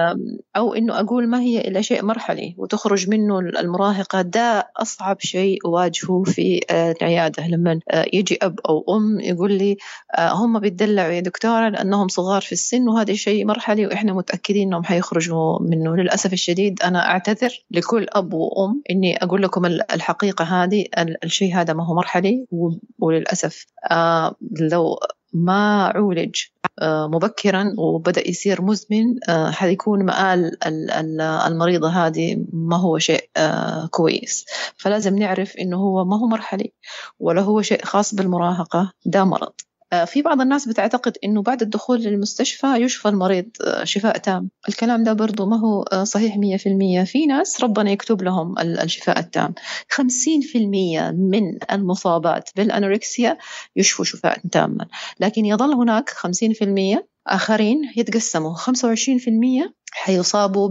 أو إنه أقول ما هي إلا شيء مرحلي وتخرج منه المراهقة. ده أصعب شيء أواجهه في العيادة لما يجي أب أو أم يقول لي هم بيتدلعوا يا دكتورة لأنهم صغار في السن وهذا شيء مرحلي وإحنا متأكدين أنهم حيخرجوا منه. للأسف الشديد أنا أعتذر لكل أب وأم إني أقول لكم الحقيقة هذه، الشيء هذا ما هو مرحلي، وللأسف آه لو ما عولج آه مبكرا وبدأ يصير مزمن آه حيكون مآل المريضة هذه ما هو شيء آه كويس. فلازم نعرف إنه هو ما هو مرحلي ولا هو شيء خاص بالمراهقة، ده مرض. في بعض الناس بتعتقد إنه بعد الدخول للمستشفى يشفى المريض شفاء تام. الكلام ده برضو ما هو صحيح مية في المية. في ناس ربنا يكتب لهم الشفاء التام. خمسين في المية من المصابات بالأنوركسيا يشفوا شفاء تاما، لكن يظل هناك خمسين في المية آخرين يتقسموا. خمسة وعشرين في المية حيصابوا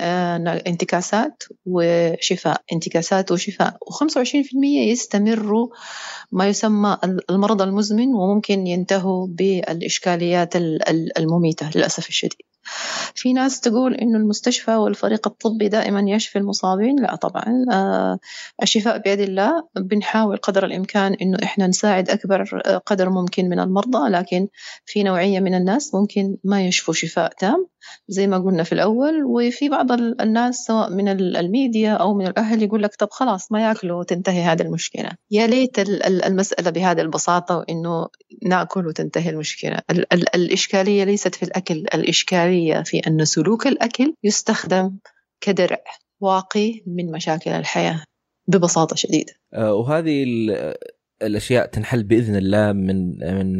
بانتكاسات وشفاء، انتكاسات وشفاء، وخمسة وعشرين في المية يستمروا ما يسمى المرض المزمن وممكن ينتهوا بالإشكاليات المميتة للأسف الشديد. في ناس تقول إنه المستشفى والفريق الطبي دائما يشفي المصابين. لا طبعا، آه الشفاء بيد الله. بنحاول قدر الإمكان إنه إحنا نساعد أكبر قدر ممكن من المرضى، لكن في نوعية من الناس ممكن ما يشفوا شفاء تام زي ما قلنا في الأول. وفي بعض الناس سواء من الميديا أو من الأهل يقول لك طب خلاص ما يأكلوا وتنتهي هذه المشكلة. يا ليت المسألة بهذه البساطة وإنه نأكل وتنتهي المشكلة. ال ال الإشكالية ليست في الأكل، الإشكالية في أن سلوك الأكل يستخدم كدرع واقي من مشاكل الحياة ببساطة شديدة. آه وهذه الأشياء تنحل بإذن الله من من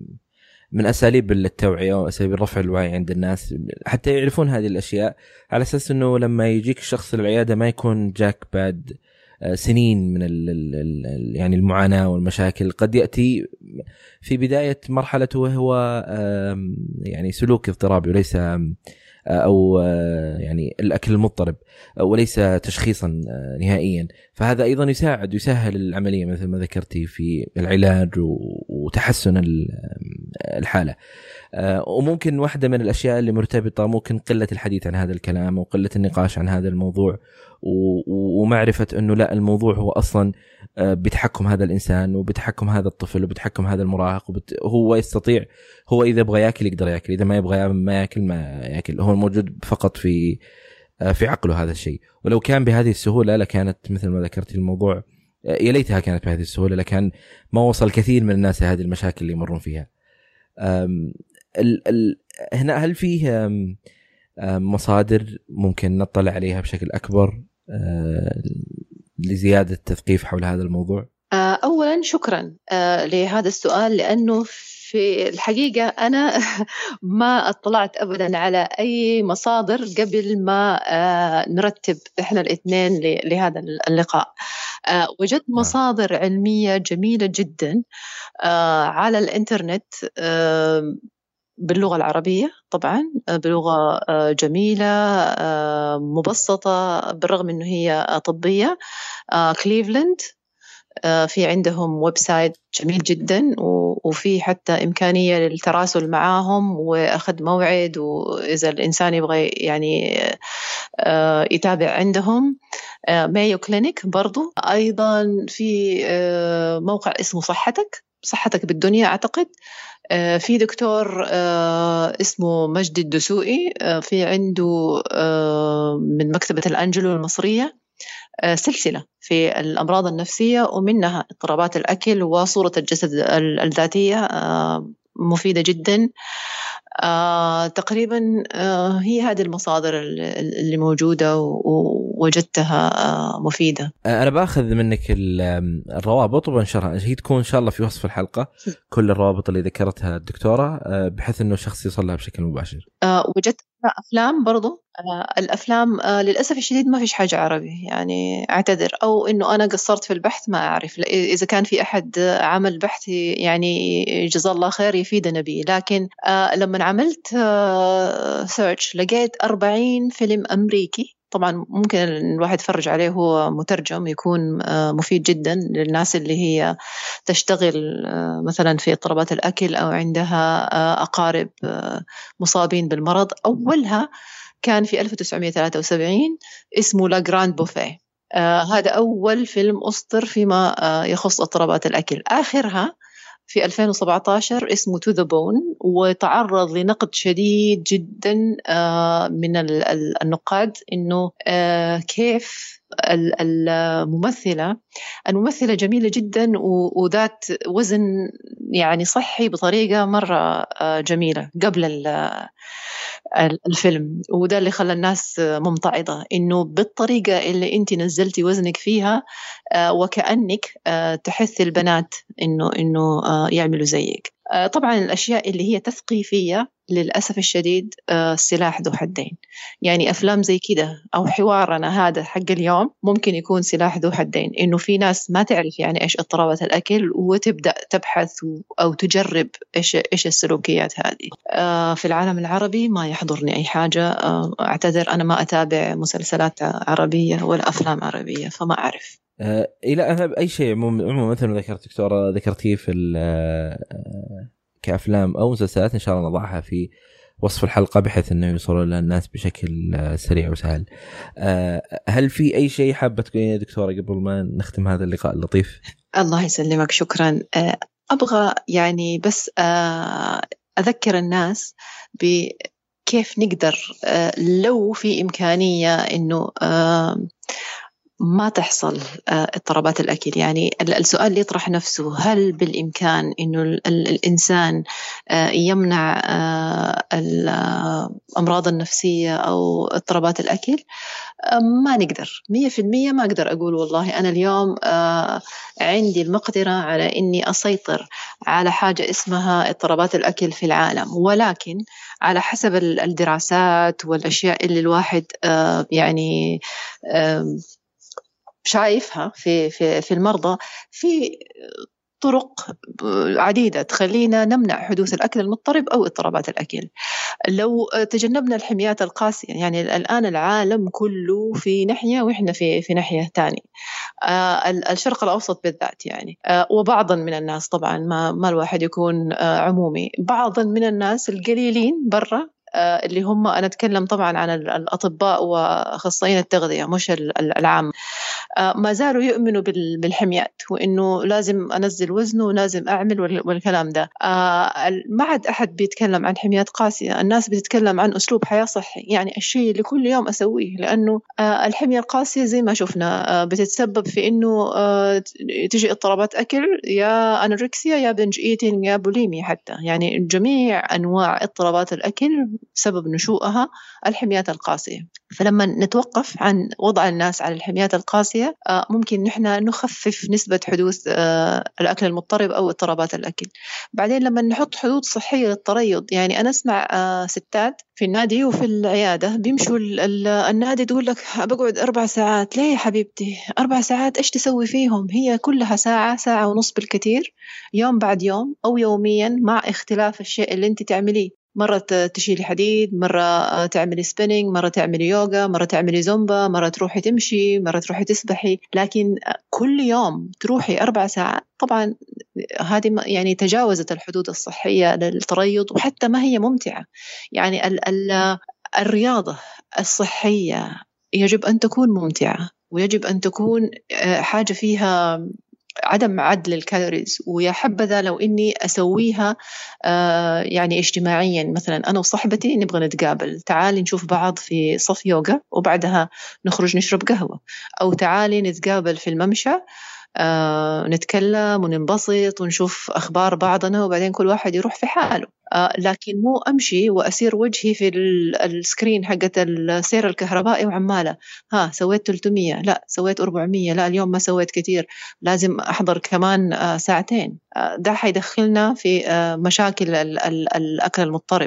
من أساليب التوعية وأساليب رفع الوعي عند الناس حتى يعرفون هذه الأشياء، على أساس أنه لما يجيك الشخص للعيادة ما يكون جاك بعد سنين من ال ال يعني المعاناة والمشاكل. قد يأتي في بداية مرحلته وهو يعني سلوك اضطرابي وليس أو يعني الأكل المضطرب وليس تشخيصا نهائيا. فهذا أيضا يساعد يسهل العملية مثل ما ذكرتي في العلاج وتحسن الحالة. وممكن واحدة من الأشياء اللي مرتبطة ممكن قلة الحديث عن هذا الكلام وقلة النقاش عن هذا الموضوع ومعرفة أنه لا، الموضوع هو أصلا بتحكم هذا الإنسان وبتحكم هذا الطفل وبتحكم هذا المراهق. هو يستطيع، هو إذا يبغى يأكل يقدر يأكل، إذا ما يبغى ما يأكل ما يأكل. هو الموجود فقط في في عقله هذا الشيء. ولو كان بهذه السهولة لكانت مثل ما ذكرت الموضوع، يا ليتها كانت بهذه السهولة، لكان ما وصل كثير من الناس هذه المشاكل اللي يمرون فيها. ال ال هنا هل فيه مصادر ممكن نطلع عليها بشكل أكبر لزيادة التثقيف حول هذا الموضوع؟ أولا شكرا لهذا السؤال، لأنه في الحقيقة أنا ما اطلعت أبدا على أي مصادر قبل ما نرتب إحنا الاثنين لهذا اللقاء. وجدت مصادر علمية جميلة جدا على الإنترنت باللغة العربية طبعا، بلغة جميلة مبسطة بالرغم أنه هي طبية. كليفلاند في عندهم ويب سايت جميل جدا، وفي حتى إمكانية للتراسل معاهم وأخذ موعد، وإذا الإنسان يبغى يعني يتابع عندهم. مايو كلينيك برضو أيضا في موقع اسمه صحتك صحتك بالدنيا أعتقد. في دكتور اسمه مجدي الدسوقي في عنده من مكتبة الأنجلو المصرية سلسلة في الأمراض النفسية، ومنها اضطرابات الأكل وصورة الجسد الذاتية مفيدة جدا. آه، تقريبا آه، هي هذه المصادر اللي موجودة ووجدتها آه، مفيدة. أنا بأخذ منك الروابط وبنشرها، هي تكون إن شاء الله في وصف الحلقة كل الروابط اللي ذكرتها الدكتورة بحيث أنه الشخص يصل لها بشكل مباشر. آه، وجدت أفلام برضو. آه، الأفلام آه، للأسف الشديد ما فيش حاجة عربي، يعني أعتذر، أو إنه أنا قصرت في البحث ما أعرف. إذا كان في أحد عمل بحث يعني جزاه الله خير يفيدنا به. لكن آه، لما عملت آه، سيرش لقيت أربعين فيلم أمريكي طبعا ممكن الواحد يتفرج عليه هو مترجم، يكون مفيد جدا للناس اللي هي تشتغل مثلا في اضطرابات الأكل أو عندها أقارب مصابين بالمرض. أولها كان في ألف وتسعمائة وثلاثة وسبعين اسمه لا جراند بوفيه. آه هذا أول فيلم أصدر فيما آه يخص اضطرابات الأكل. آخرها في ألفين وسبعة عشر اسمه To the Bone، وتعرض لنقد شديد جدا آه من النقاد، إنه آه كيف الممثلة الممثلة جميلة جدا وذات وزن يعني صحي بطريقة مرة جميلة قبل الفيلم، وده اللي خلى الناس ممتعضة، إنه بالطريقة اللي أنت نزلتي وزنك فيها وكأنك تحث البنات إنه إنه يعملوا زيك. طبعا الأشياء اللي هي تثقيفية للأسف الشديد سلاح ذو حدين. يعني أفلام زي كده أو حوارنا هذا حق اليوم ممكن يكون سلاح ذو حدين، إنه في ناس ما تعرف يعني إيش اضطرابات الأكل وتبدأ تبحث أو تجرب إيش إيش السلوكيات هذه. في العالم العربي ما يحضرني أي حاجة، أعتذر، أنا ما أتابع مسلسلات عربية ولا أفلام عربية، فما أعرف. آه لا أنا أي شيء عموما مثل ما ذكرت دكتورة ذكرتيه في كأفلام أو مسلسلات إن شاء الله نضعها في وصف الحلقة بحيث أنه يوصلوا للناس بشكل سريع وسهل. آه هل في أي شيء حابة تقولين دكتورة قبل ما نختم هذا اللقاء اللطيف؟ الله يسلمك، شكرا. آه أبغى يعني بس آه أذكر الناس بكيف نقدر آه لو في إمكانية إنه آه ما تحصل اضطرابات الأكل. يعني السؤال اللي يطرح نفسه، هل بالإمكان إنه الإنسان يمنع الأمراض النفسية أو اضطرابات الأكل؟ ما نقدر مية في المية. ما أقدر أقول والله أنا اليوم عندي المقدرة على إني أسيطر على حاجة اسمها اضطرابات الأكل في العالم، ولكن على حسب الدراسات والأشياء اللي الواحد يعني شايفها في في في المرضى، في طرق عديدة تخلينا نمنع حدوث الأكل المضطرب أو اضطرابات الأكل. لو تجنبنا الحميات القاسية، يعني الآن العالم كله في ناحية وإحنا في في ناحية تانية، آه الشرق الأوسط بالذات يعني، آه وبعضا من الناس طبعا ما ما الواحد يكون آه عمومي، بعضا من الناس القليلين برا اللي هم أنا أتكلم طبعا عن الأطباء وأخصائيين التغذية مش العام، ما زالوا يؤمنوا بالحميات وإنه لازم أنزل وزنه ولازم أعمل والكلام ده. ما عاد أحد بيتكلم عن حميات قاسية، الناس بتتكلم عن أسلوب حياة صحي، يعني الشيء اللي كل يوم أسويه، لأنه الحمية القاسية زي ما شفنا بتتسبب في إنه تجي اضطرابات أكل، يا أنوركسيا يا بنج إيتين يا بوليميا حتى، يعني جميع أنواع اضطرابات الأكل سبب نشوئها الحميات القاسية. فلما نتوقف عن وضع الناس على الحميات القاسية ممكن نحن نخفف نسبة حدوث الأكل المضطرب أو اضطرابات الأكل. بعدين لما نحط حدود صحية للتريض، يعني أنا أسمع ستات في النادي وفي العيادة بيمشوا النادي تقول لك بقعد أربع ساعات. ليه يا حبيبتي أربع ساعات؟ إيش تسوي فيهم؟ هي كلها ساعة ساعة ونص بالكثير، يوم بعد يوم أو يوميا، مع اختلاف الشيء اللي أنت تعمليه. مرة تشيلي حديد، مرة تعملي سبينينج، مرة تعملي يوغا، مرة تعملي زومبا، مرة تروحي تمشي، مرة تروحي تسبحي، لكن كل يوم تروحي أربع ساعات طبعا هذه يعني تجاوزت الحدود الصحية للتريض، وحتى ما هي ممتعة. يعني ال ال الرياضة الصحية يجب أن تكون ممتعة، ويجب أن تكون حاجة فيها عدم عدل الكالوريز، ويا حبذا لو إني أسويها آه يعني اجتماعيا، مثلا أنا وصاحبتي نبغى نتقابل، تعالي نشوف بعض في صف يوغا وبعدها نخرج نشرب قهوة، أو تعالي نتقابل في الممشى آه نتكلم وننبسط ونشوف أخبار بعضنا وبعدين كل واحد يروح في حاله. آه لكن مو أمشي وأسير وجهي في السكرين حقة السير الكهربائي وعمالة ها سويت ثلاثمية، لا سويت أربعمية، لا اليوم ما سويت كتير، لازم أحضر كمان آه ساعتين. آه ده حيدخلنا في آه مشاكل ال ال الأكل المضطرب.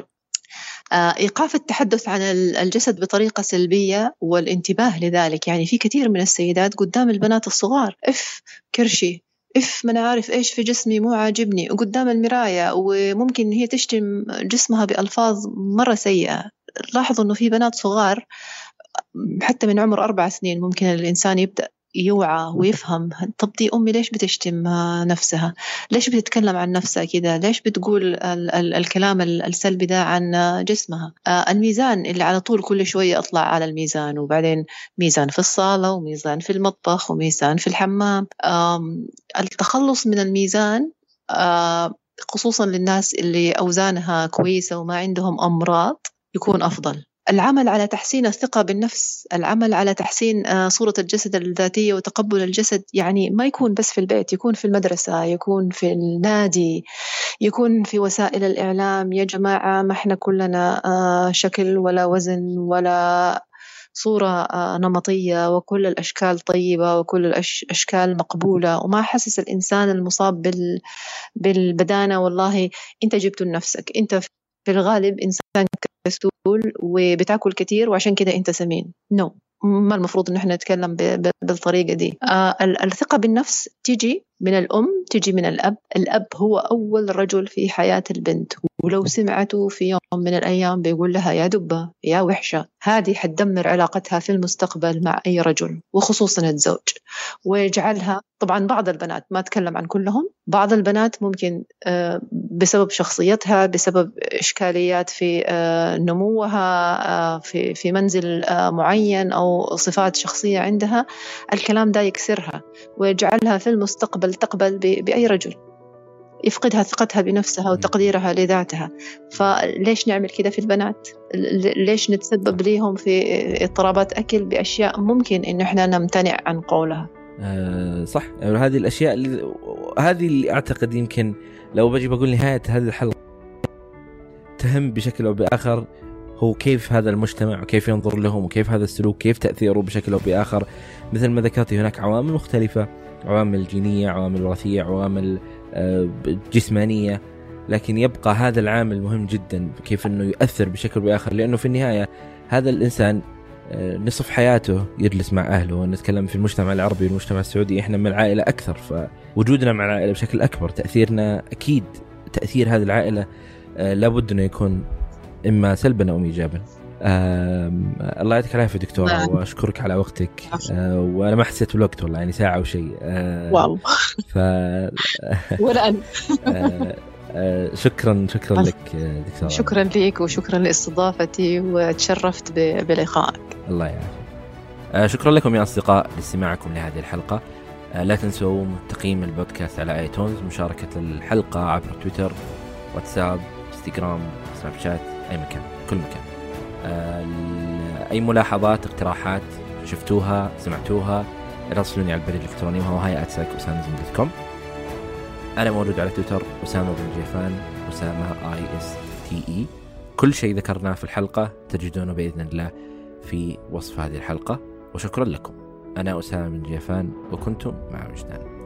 إيقاف التحدث عن الجسد بطريقة سلبية والانتباه لذلك، يعني في كثير من السيدات قدام البنات الصغار إف كرشي، إف ما أنا عارف إيش في جسمي مو عاجبني، وقدام المراية، وممكن هي تشتم جسمها بألفاظ مرة سيئة. لاحظوا إنه في بنات صغار حتى من عمر أربع سنين ممكن الإنسان يبدأ يوعى ويفهم، طب دي أمي ليش بتشتم نفسها، ليش بتتكلم عن نفسها كده، ليش بتقول ال ال الكلام السلبي ده عن جسمها. الميزان اللي على طول كل شوية أطلع على الميزان، وبعدين ميزان في الصالة وميزان في المطبخ وميزان في الحمام. التخلص من الميزان خصوصا للناس اللي أوزانها كويسة وما عندهم أمراض يكون أفضل. العمل على تحسين الثقة بالنفس، العمل على تحسين صورة الجسد الذاتية وتقبل الجسد، يعني ما يكون بس في البيت، يكون في المدرسة، يكون في النادي، يكون في وسائل الإعلام. يا جماعة ما احنا كلنا شكل ولا وزن ولا صورة نمطية، وكل الأشكال طيبة وكل الأشكال مقبولة، وما حسس الإنسان المصاب بال... بالبدانة والله أنت جبت لنفسك، أنت في الغالب إنسان كسول وبتاكل كتير وعشان كده أنت سمين. نو no. ما المفروض إن احنا نتكلم ب... ب... بالطريقة دي. آه الثقة بالنفس تيجي من الأم، تيجي من الأب. الأب هو أول رجل في حياة البنت، ولو سمعته في يوم من الأيام بيقول لها يا دبة يا وحشة، هذه حتدمر علاقتها في المستقبل مع أي رجل وخصوصا الزوج، ويجعلها طبعا بعض البنات، ما أتكلم عن كلهم، بعض البنات ممكن بسبب شخصيتها، بسبب إشكاليات في نموها في في منزل معين أو صفات شخصية عندها، الكلام ده يكسرها ويجعلها في المستقبل تقبل بأي رجل، يفقدها ثقتها بنفسها وتقديرها لذاتها. فليش نعمل كده في البنات؟ ليش نتسبب ليهم في اضطرابات أكل بأشياء ممكن إنه إحنا نمتنع عن قولها؟ أه صح. هذه الأشياء اللي هذه اللي أعتقد يمكن لو بجي بقول نهاية هذه الحلقة تهم بشكل أو بآخر هو كيف هذا المجتمع وكيف ينظر لهم وكيف هذا السلوك كيف تأثيره بشكل أو بآخر. مثل ما ذكرت هناك عوامل مختلفة، عوامل جينية، عوامل وراثية، عوامل جسمانية، لكن يبقى هذا العامل مهم جدا كيف أنه يؤثر بشكل بآخر، لأنه في النهاية هذا الإنسان نصف حياته يجلس مع أهله. نتكلم في المجتمع العربي والمجتمع السعودي إحنا من العائلة أكثر، فوجودنا مع العائلة بشكل أكبر، تأثيرنا أكيد تأثير هذه العائلة لابد أنه يكون إما سلبا أو إيجابا. الله يعطيك العافية دكتورة، نعم. وأشكرك على وقتك. أه وأنا ما حسيت بالوقت والله، يعني ساعة أو شيء. أه واو ف... ولا أنا. أه أه شكرا شكرا لك دكتورة. شكرا لك وشكرا لاستضافتي وتشرفت بلقائك. الله يعافيك. أه شكرا لكم يا أصدقاء لاستماعكم لهذه الحلقة. أه لا تنسوا تقييم البودكاست على آيتونز، مشاركة الحلقة عبر تويتر، واتساب، انستغرام، سناب شات، أي مكان، كل مكان. أه أي ملاحظات، اقتراحات شفتوها سمعتوها ارسلوني على البريد الإلكتروني وهو هاي آت سايكو أسامزم دوت كوم. أنا موجود على تويتر أسامة بن جيفان، أسامة آي إس تي إي. كل شيء ذكرناه في الحلقة تجدونه بإذن الله في وصف هذه الحلقة. وشكرا لكم. أنا أسامة بن جيفان وكنتم مع وجدان.